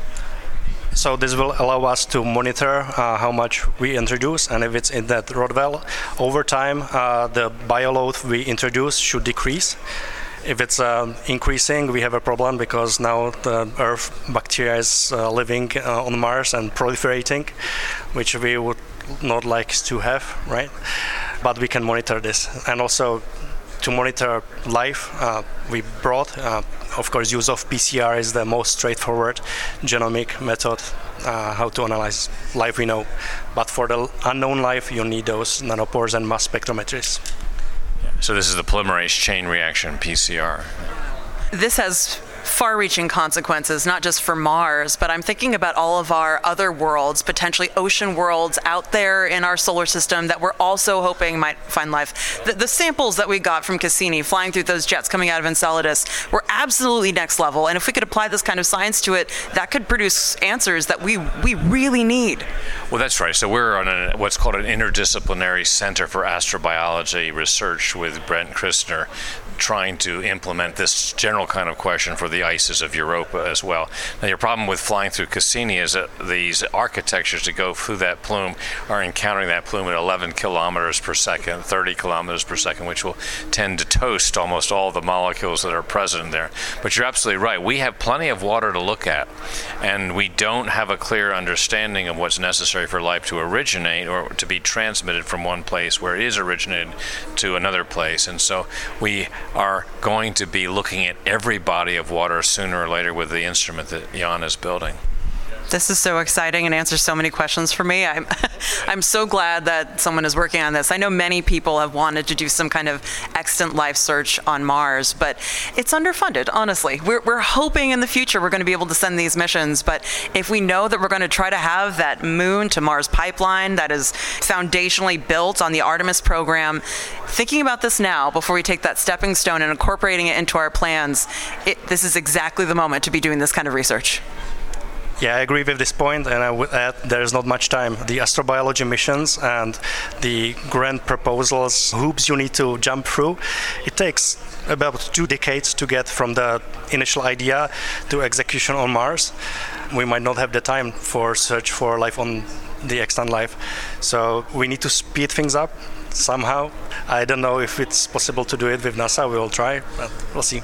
So this will allow us to monitor uh, how much we introduce, and if it's in that rod well, over time uh, the bioload we introduce should decrease. If it's uh, increasing, we have a problem because now the Earth bacteria is uh, living uh, on Mars and proliferating, which we would not like to have, right? But we can monitor this. And also to monitor life, uh, we brought, uh, of course, use of P C R is the most straightforward genomic method uh, how to analyze life we know. But for the unknown life, you need those nanopores and mass spectrometries. So this is the polymerase chain reaction, P C R. This has far-reaching consequences, not just for Mars, but I'm thinking about all of our other worlds, potentially ocean worlds out there in our solar system that we're also hoping might find life. The, the samples that we got from Cassini flying through those jets coming out of Enceladus were absolutely next level. And if we could apply this kind of science to it, that could produce answers that we, we really need. Well, that's right. So we're on a, what's called an interdisciplinary center for astrobiology research with Brent Christner, trying to implement this general kind of question for the ices of Europa as well. Now, your problem with flying through Cassini is that these architectures that go through that plume are encountering that plume at eleven kilometers per second, thirty kilometers per second, which will tend to toast almost all the molecules that are present there. But you're absolutely right. We have plenty of water to look at, and we don't have a clear understanding of what's necessary for life to originate or to be transmitted from one place where it is originated to another place. And so we are going to be looking at every body of water sooner or later with the instrument that Jan is building. This is so exciting and answers so many questions for me. I'm, I'm so glad that someone is working on this. I know many people have wanted to do some kind of extant life search on Mars, but it's underfunded, honestly. We're, we're hoping in the future we're going to be able to send these missions, but if we know that we're going to try to have that moon to Mars pipeline that is foundationally built on the Artemis program, thinking about this now before we take that stepping stone and incorporating it into our plans, it, this is exactly the moment to be doing this kind of research. Yeah, I agree with this point, and I would add there's not much time. The astrobiology missions and the grant proposals, hoops you need to jump through, it takes about two decades to get from the initial idea to execution on Mars. We might not have the time for search for life on the extant life. So we need to speed things up somehow. I don't know if it's possible to do it with NASA. We will try, but we'll see.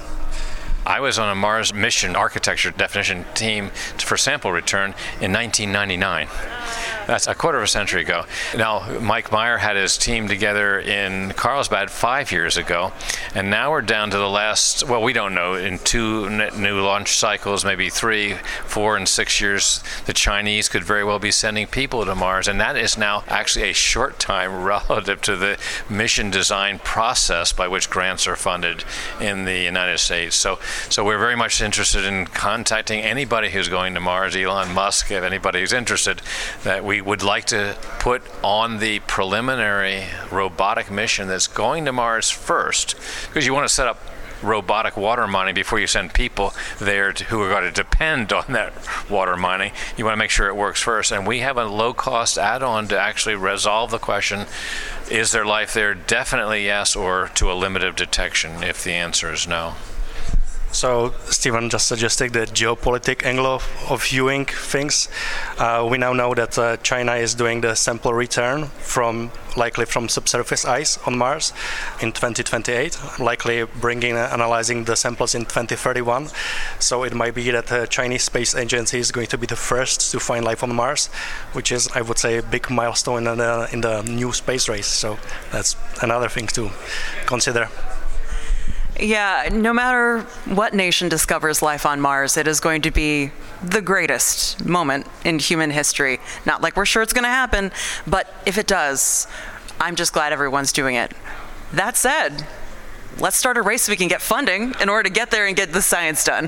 I was on a Mars mission architecture definition team for sample return in nineteen ninety-nine. That's a quarter of a century ago. Now, Mike Meyer had his team together in Carlsbad five years ago, and now we're down to the last, well, we don't know, in two new launch cycles, maybe three, four, and six years, the Chinese could very well be sending people to Mars, and that is now actually a short time relative to the mission design process by which grants are funded in the United States. So, so we're very much interested in contacting anybody who's going to Mars, Elon Musk, if anybody who's interested, that we We would like to put on the preliminary robotic mission that's going to Mars first, because you want to set up robotic water mining before you send people there to, who are going to depend on that water mining. You want to make sure it works first, and we have a low-cost add-on to actually resolve the question, is there life there? Definitely yes, or to a limit of detection if the answer is no. So Stephen just suggested the geopolitical angle of, of viewing things. Uh, we now know that uh, China is doing the sample return from likely from subsurface ice on Mars in twenty twenty-eight, likely bringing uh, analyzing the samples in twenty thirty-one. So it might be that the Chinese Space Agency is going to be the first to find life on Mars, which is, I would say, a big milestone in the, in the new space race. So that's another thing to consider. Yeah, no matter what nation discovers life on Mars, it is going to be the greatest moment in human history. Not like we're sure it's going to happen, but if it does, I'm just glad everyone's doing it. That said, let's start a race so we can get funding in order to get there and get the science done.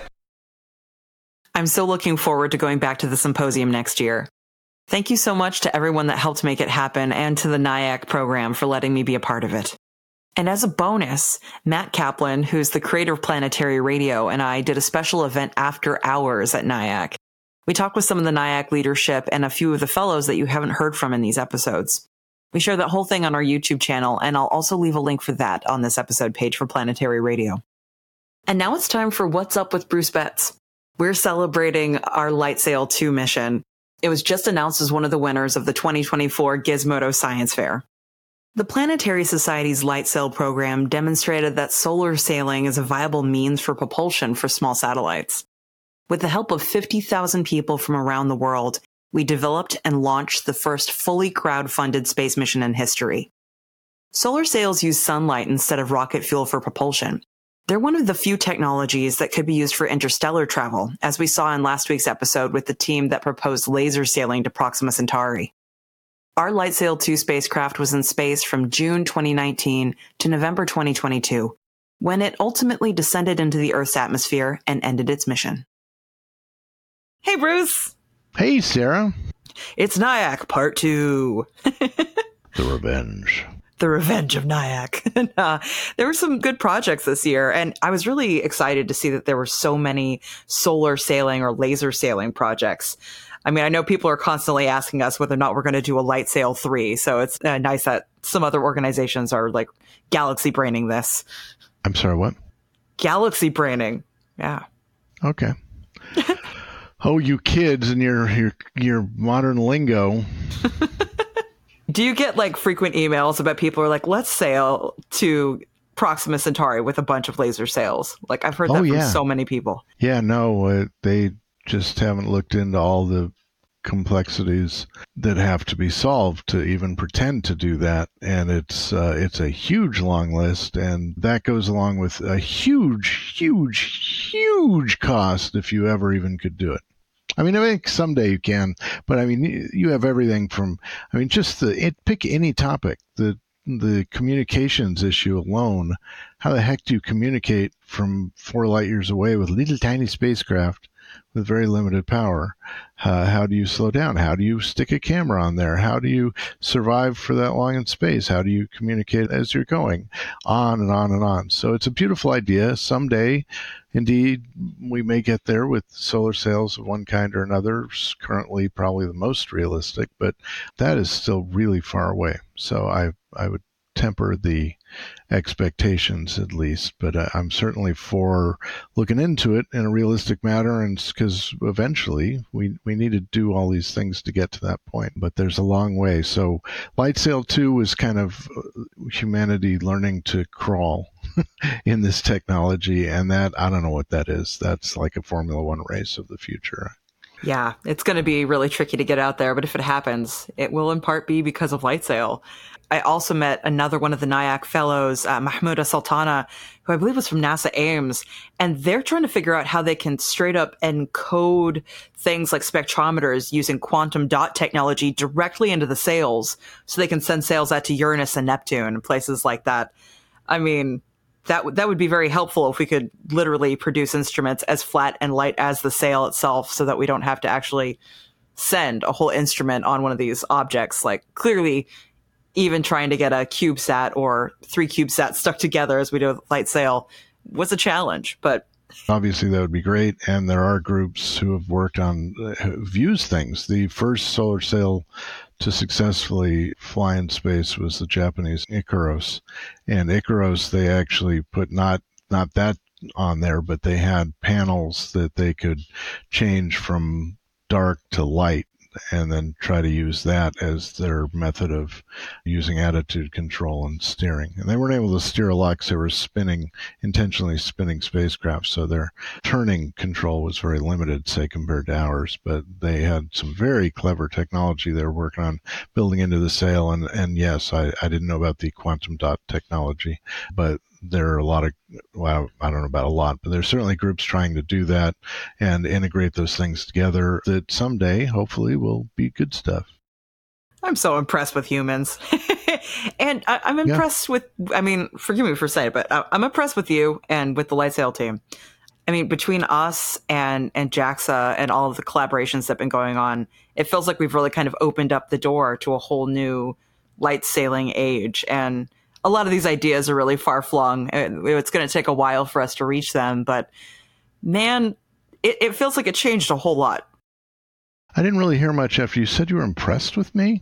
I'm so looking forward to going back to the symposium next year. Thank you so much to everyone that helped make it happen and to the NIAC program for letting me be a part of it. And as a bonus, Matt Kaplan, who's the creator of Planetary Radio, and I did a special event after hours at NIAC. We talked with some of the NIAC leadership and a few of the fellows that you haven't heard from in these episodes. We share that whole thing on our YouTube channel, and I'll also leave a link for that on this episode page for Planetary Radio. And now it's time for What's Up with Bruce Betts. We're celebrating our LightSail two mission. It was just announced as one of the winners of the twenty twenty-four Gizmodo Science Fair. The Planetary Society's LightSail program demonstrated that solar sailing is a viable means for propulsion for small satellites. With the help of fifty thousand people from around the world, we developed and launched the first fully crowd-funded space mission in history. Solar sails use sunlight instead of rocket fuel for propulsion. They're one of the few technologies that could be used for interstellar travel, as we saw in last week's episode with the team that proposed laser sailing to Proxima Centauri. Our LightSail two spacecraft was in space from June twenty nineteen to November twenty twenty-two, when it ultimately descended into the Earth's atmosphere and ended its mission. Hey, Bruce. Hey, Sarah. It's Nyack, part two. The Revenge. The Revenge of Nyack. And, uh, there were some good projects this year, and I was really excited to see that there were so many solar sailing or laser sailing projects. I mean, I know people are constantly asking us whether or not we're going to do a Light Sail three, so it's uh, nice that some other organizations are like galaxy braining this. I'm sorry, what? Galaxy braining. Yeah. Okay. Oh, you kids and your your your modern lingo. Do you get like frequent emails about people who are like, let's sail to Proxima Centauri with a bunch of laser sails? Like, I've heard that oh, from yeah. so many people. Yeah, no, uh, they just haven't looked into all the complexities that have to be solved to even pretend to do that. And it's uh, it's a huge long list, and that goes along with a huge, huge, huge cost if you ever even could do it. I mean, I think someday you can, but I mean, you have everything from, I mean, just the, it, pick any topic, the, the communications issue alone. How the heck do you communicate from four light years away with little tiny spacecraft with very limited power? Uh, how do you slow down? How do you stick a camera on there? How do you survive for that long in space? How do you communicate as you're going? On and on and on. So it's a beautiful idea. Someday, indeed, we may get there with solar sails of one kind or another. It's currently probably the most realistic, but that is still really far away. So I I would temper the expectations at least, but uh, I'm certainly for looking into it in a realistic manner, and because eventually we we need to do all these things to get to that point, but there's a long way. So Light Sail two was kind of humanity learning to crawl in this technology, and that, I don't know what that is. That's like a Formula One race of the future. Yeah, it's going to be really tricky to get out there, but if it happens, it will in part be because of Light Sail. I also met another one of the Nyack fellows, uh, Mahmouda Sultana, who I believe was from NASA Ames, and they're trying to figure out how they can straight up encode things like spectrometers using quantum dot technology directly into the sails so they can send sails out to Uranus and Neptune and places like that. I mean, that, w- that would be very helpful if we could literally produce instruments as flat and light as the sail itself so that we don't have to actually send a whole instrument on one of these objects. Like, clearly, even trying to get a CubeSat or three CubeSats stuck together as we do with Light Sail was a challenge, but obviously that would be great. And there are groups who have worked on, who've used things. The first solar sail to successfully fly in space was the Japanese Icaros. And Icaros, they actually put not, not that on there, but they had panels that they could change from dark to light, and then try to use that as their method of using attitude control and steering. And they weren't able to steer a lot because they were spinning, intentionally spinning spacecraft, so their turning control was very limited, say, compared to ours. But they had some very clever technology they were working on building into the sail. And, and yes, I, I didn't know about the quantum dot technology, but there are a lot of, well, I don't know about a lot, but there's certainly groups trying to do that and integrate those things together that someday, hopefully, will be good stuff. I'm so impressed with humans. And I, I'm impressed yeah. with, I mean, forgive me for saying it, but I, I'm impressed with you and with the Light Sail team. I mean, between us and, and JAXA and all of the collaborations that have been going on, it feels like we've really kind of opened up the door to a whole new light sailing age. And a lot of these ideas are really far-flung. It's going to take a while for us to reach them, but man, it, it feels like it changed a whole lot. I didn't really hear much after you said you were impressed with me.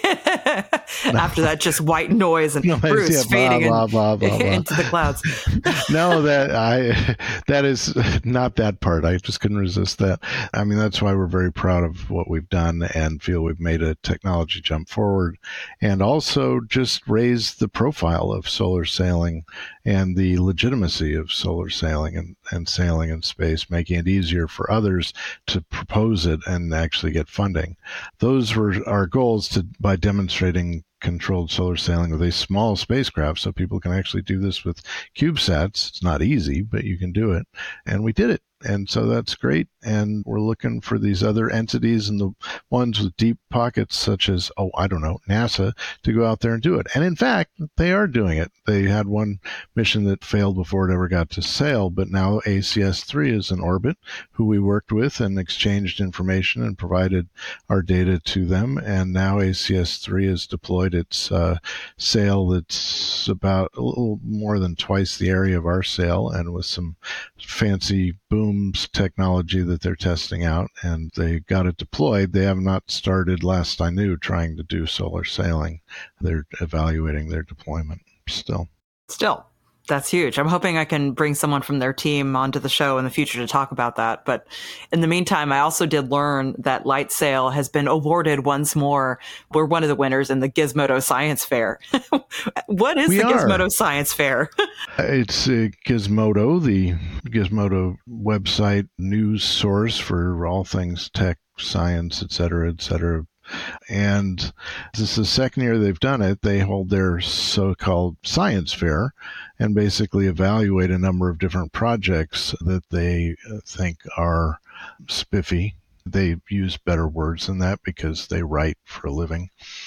After that, just white noise and noise, Bruce yeah, fading blah, blah, blah, blah, into the clouds. No, that I that is not that part. I just couldn't resist that. I mean, that's why we're very proud of what we've done and feel we've made a technology jump forward, and also just raised the profile of solar sailing and the legitimacy of solar sailing and, and sailing in space, making it easier for others to propose it and actually get funding. Those were our goals to by demonstrating controlled solar sailing with a small spacecraft, so people can actually do this with CubeSats. It's not easy, but you can do it. And we did it. And so that's great. And we're looking for these other entities and the ones with deep pockets, such as, oh, I don't know, NASA, to go out there and do it. And in fact, they are doing it. They had one mission that failed before it ever got to sail, but now A C S three is in orbit, who we worked with and exchanged information and provided our data to them. And now A C S three has deployed its uh, sail that's about a little more than twice the area of our sail, and with some fancy booms technology that they're testing out, and they got it deployed. They have not started, last I knew, trying to do solar sailing. They're evaluating their deployment still. Still. That's huge. I'm hoping I can bring someone from their team onto the show in the future to talk about that. But in the meantime, I also did learn that LightSail has been awarded once more. We're one of the winners in the Gizmodo Science Fair. What is we the are. Gizmodo Science Fair? It's uh, Gizmodo, the Gizmodo website news source for all things tech, science, et cetera, et cetera. And this is the second year they've done it. They hold their so-called science fair and basically evaluate a number of different projects that they think are spiffy. They use better words than that because they write for a living.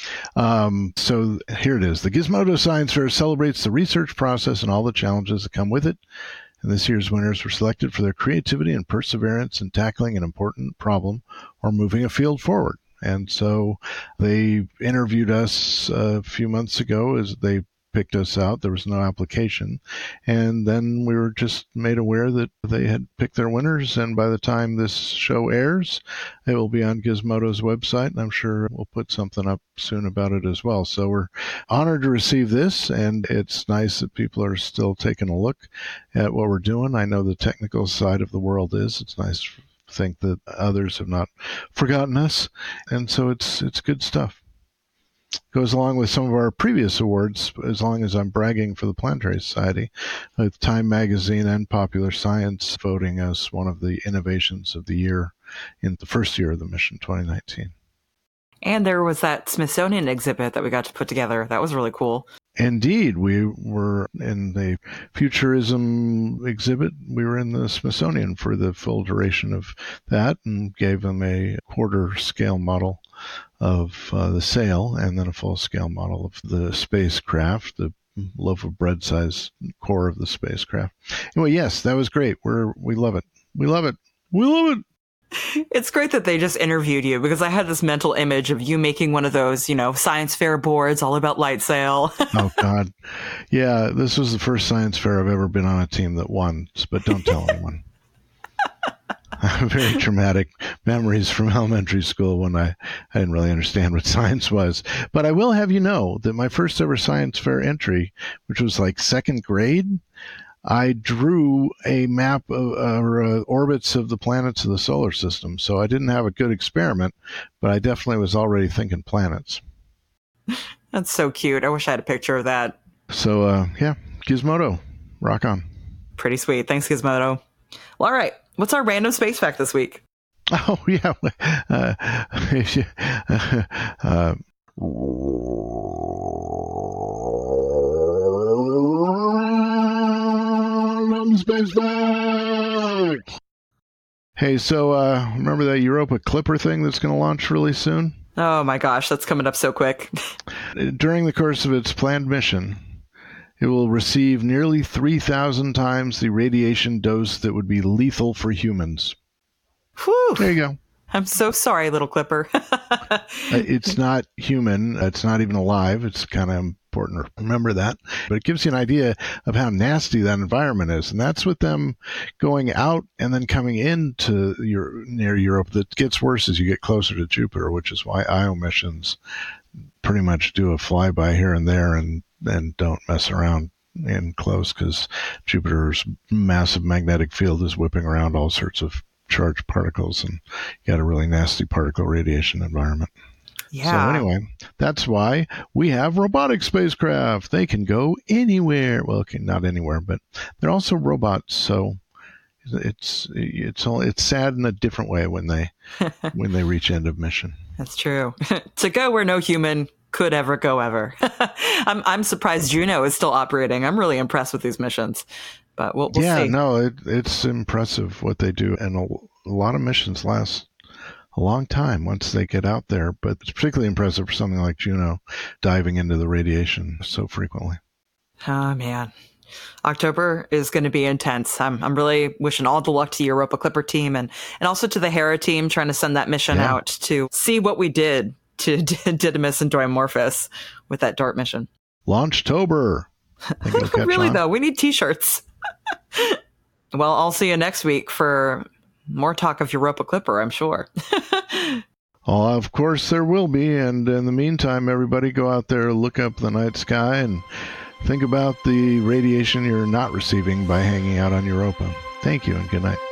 Um, so here it is. The Gizmodo Science Fair celebrates the research process and all the challenges that come with it. And this year's winners were selected for their creativity and perseverance in tackling an important problem or moving a field forward. And so they interviewed us a few months ago as they picked us out. There was no application. And then we were just made aware that they had picked their winners. And by the time this show airs, it will be on Gizmodo's website. And I'm sure we'll put something up soon about it as well. So we're honored to receive this. And it's nice that people are still taking a look at what we're doing. I know the technical side of the world is. It's nice think that others have not forgotten us, and so it's it's good stuff. Goes along with some of our previous awards, as long as I'm bragging for the Planetary Society, with Time Magazine and Popular Science voting us one of the innovations of the year in the first year of the mission, twenty nineteen. And there was that Smithsonian exhibit that we got to put together. That was really cool. Indeed, we were in the Futurism exhibit. We were in the Smithsonian for the full duration of that and gave them a quarter scale model of uh, the sail and then a full scale model of the spacecraft, the loaf of bread size core of the spacecraft. Anyway, yes, that was great. We're, we love it. We love it. We love it. It's great that they just interviewed you, because I had this mental image of you making one of those, you know, science fair boards all about LightSail. Oh, God. Yeah, this was the first science fair I've ever been on a team that won, but don't tell anyone. Very traumatic memories from elementary school when I, I didn't really understand what science was. But I will have you know that my first ever science fair entry, which was like second grade, I drew a map of uh, uh, orbits of the planets of the solar system. So I didn't have a good experiment, but I definitely was already thinking planets. That's so cute. I wish I had a picture of that. So, uh, yeah, Gizmodo, rock on. Pretty sweet. Thanks, Gizmodo. Well, all right. What's our random space fact this week? Oh, yeah. Uh, uh, Space fact. Hey, so uh, remember that Europa Clipper thing that's going to launch really soon? Oh my gosh, that's coming up so quick. During the course of its planned mission, it will receive nearly three thousand times the radiation dose that would be lethal for humans. Whew. There you go. I'm so sorry, little Clipper. It's not human. It's not even alive. It's kind of important to remember that. But it gives you an idea of how nasty that environment is. And that's with them going out and then coming into your, near Europe. That gets worse as you get closer to Jupiter, which is why I O missions pretty much do a flyby here and there and, and don't mess around in close, because Jupiter's massive magnetic field is whipping around all sorts of charged particles, and you got a really nasty particle radiation environment. Yeah. So anyway, that's why we have robotic spacecraft. They can go anywhere. Well, okay, not anywhere, but they're also robots. So it's it's all it's sad in a different way when they when they reach end of mission. That's true. To go where no human could ever go ever. I'm I'm surprised Juno is still operating. I'm really impressed with these missions. But we'll, we'll yeah, see. no, it, it's impressive what they do. And a, a lot of missions last a long time once they get out there. But it's particularly impressive for something like Juno diving into the radiation so frequently. Oh, man. October is going to be intense. I'm I'm really wishing all the luck to the Europa Clipper team and, and also to the Hera team trying to send that mission yeah. out to see what we did to Didymus and Dimorphos with that DART mission. Launchtober. Really, on? though, we need T-shirts. Well, I'll see you next week for more talk of Europa Clipper, I'm sure. Oh, of course there will be. And in the meantime, everybody go out there, look up the night sky, and think about the radiation you're not receiving by hanging out on Europa. Thank you and good night.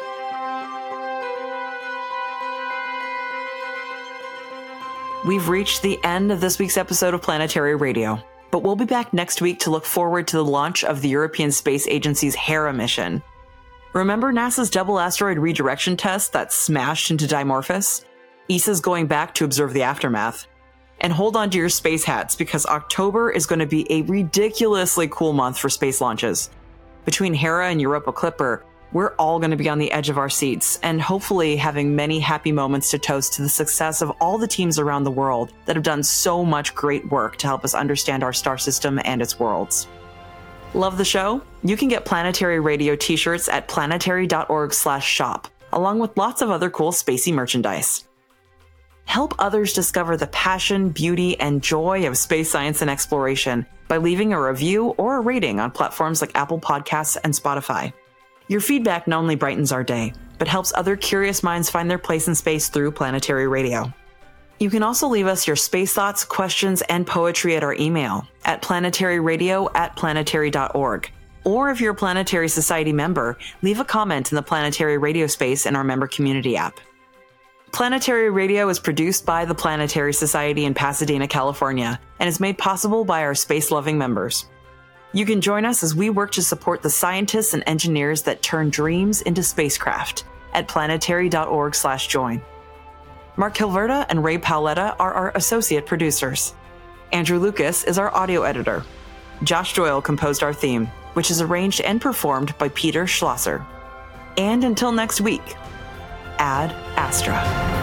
We've reached the end of this week's episode of Planetary Radio, but we'll be back next week to look forward to the launch of the European Space Agency's Hera mission. Remember NASA's double asteroid redirection test that smashed into Dimorphos? E S A's going back to observe the aftermath. And hold on to your space hats because October is going to be a ridiculously cool month for space launches. Between Hera and Europa Clipper, we're all going to be on the edge of our seats and hopefully having many happy moments to toast to the success of all the teams around the world that have done so much great work to help us understand our star system and its worlds. Love the show? You can get Planetary Radio t-shirts at planetary.org slash shop, along with lots of other cool spacey merchandise. Help others discover the passion, beauty, and joy of space science and exploration by leaving a review or a rating on platforms like Apple Podcasts and Spotify. Your feedback not only brightens our day, but helps other curious minds find their place in space through Planetary Radio. You can also leave us your space thoughts, questions, and poetry at our email at planetaryradio at planetary dot org. Or if you're a Planetary Society member, leave a comment in the Planetary Radio space in our member community app. Planetary Radio is produced by the Planetary Society in Pasadena, California, and is made possible by our space-loving members. You can join us as we work to support the scientists and engineers that turn dreams into spacecraft at planetary.org slash join. Mark Hilverda and Ray Paoletta are our associate producers. Andrew Lucas is our audio editor. Josh Doyle composed our theme, which is arranged and performed by Peter Schlosser. And until next week, Ad Astra.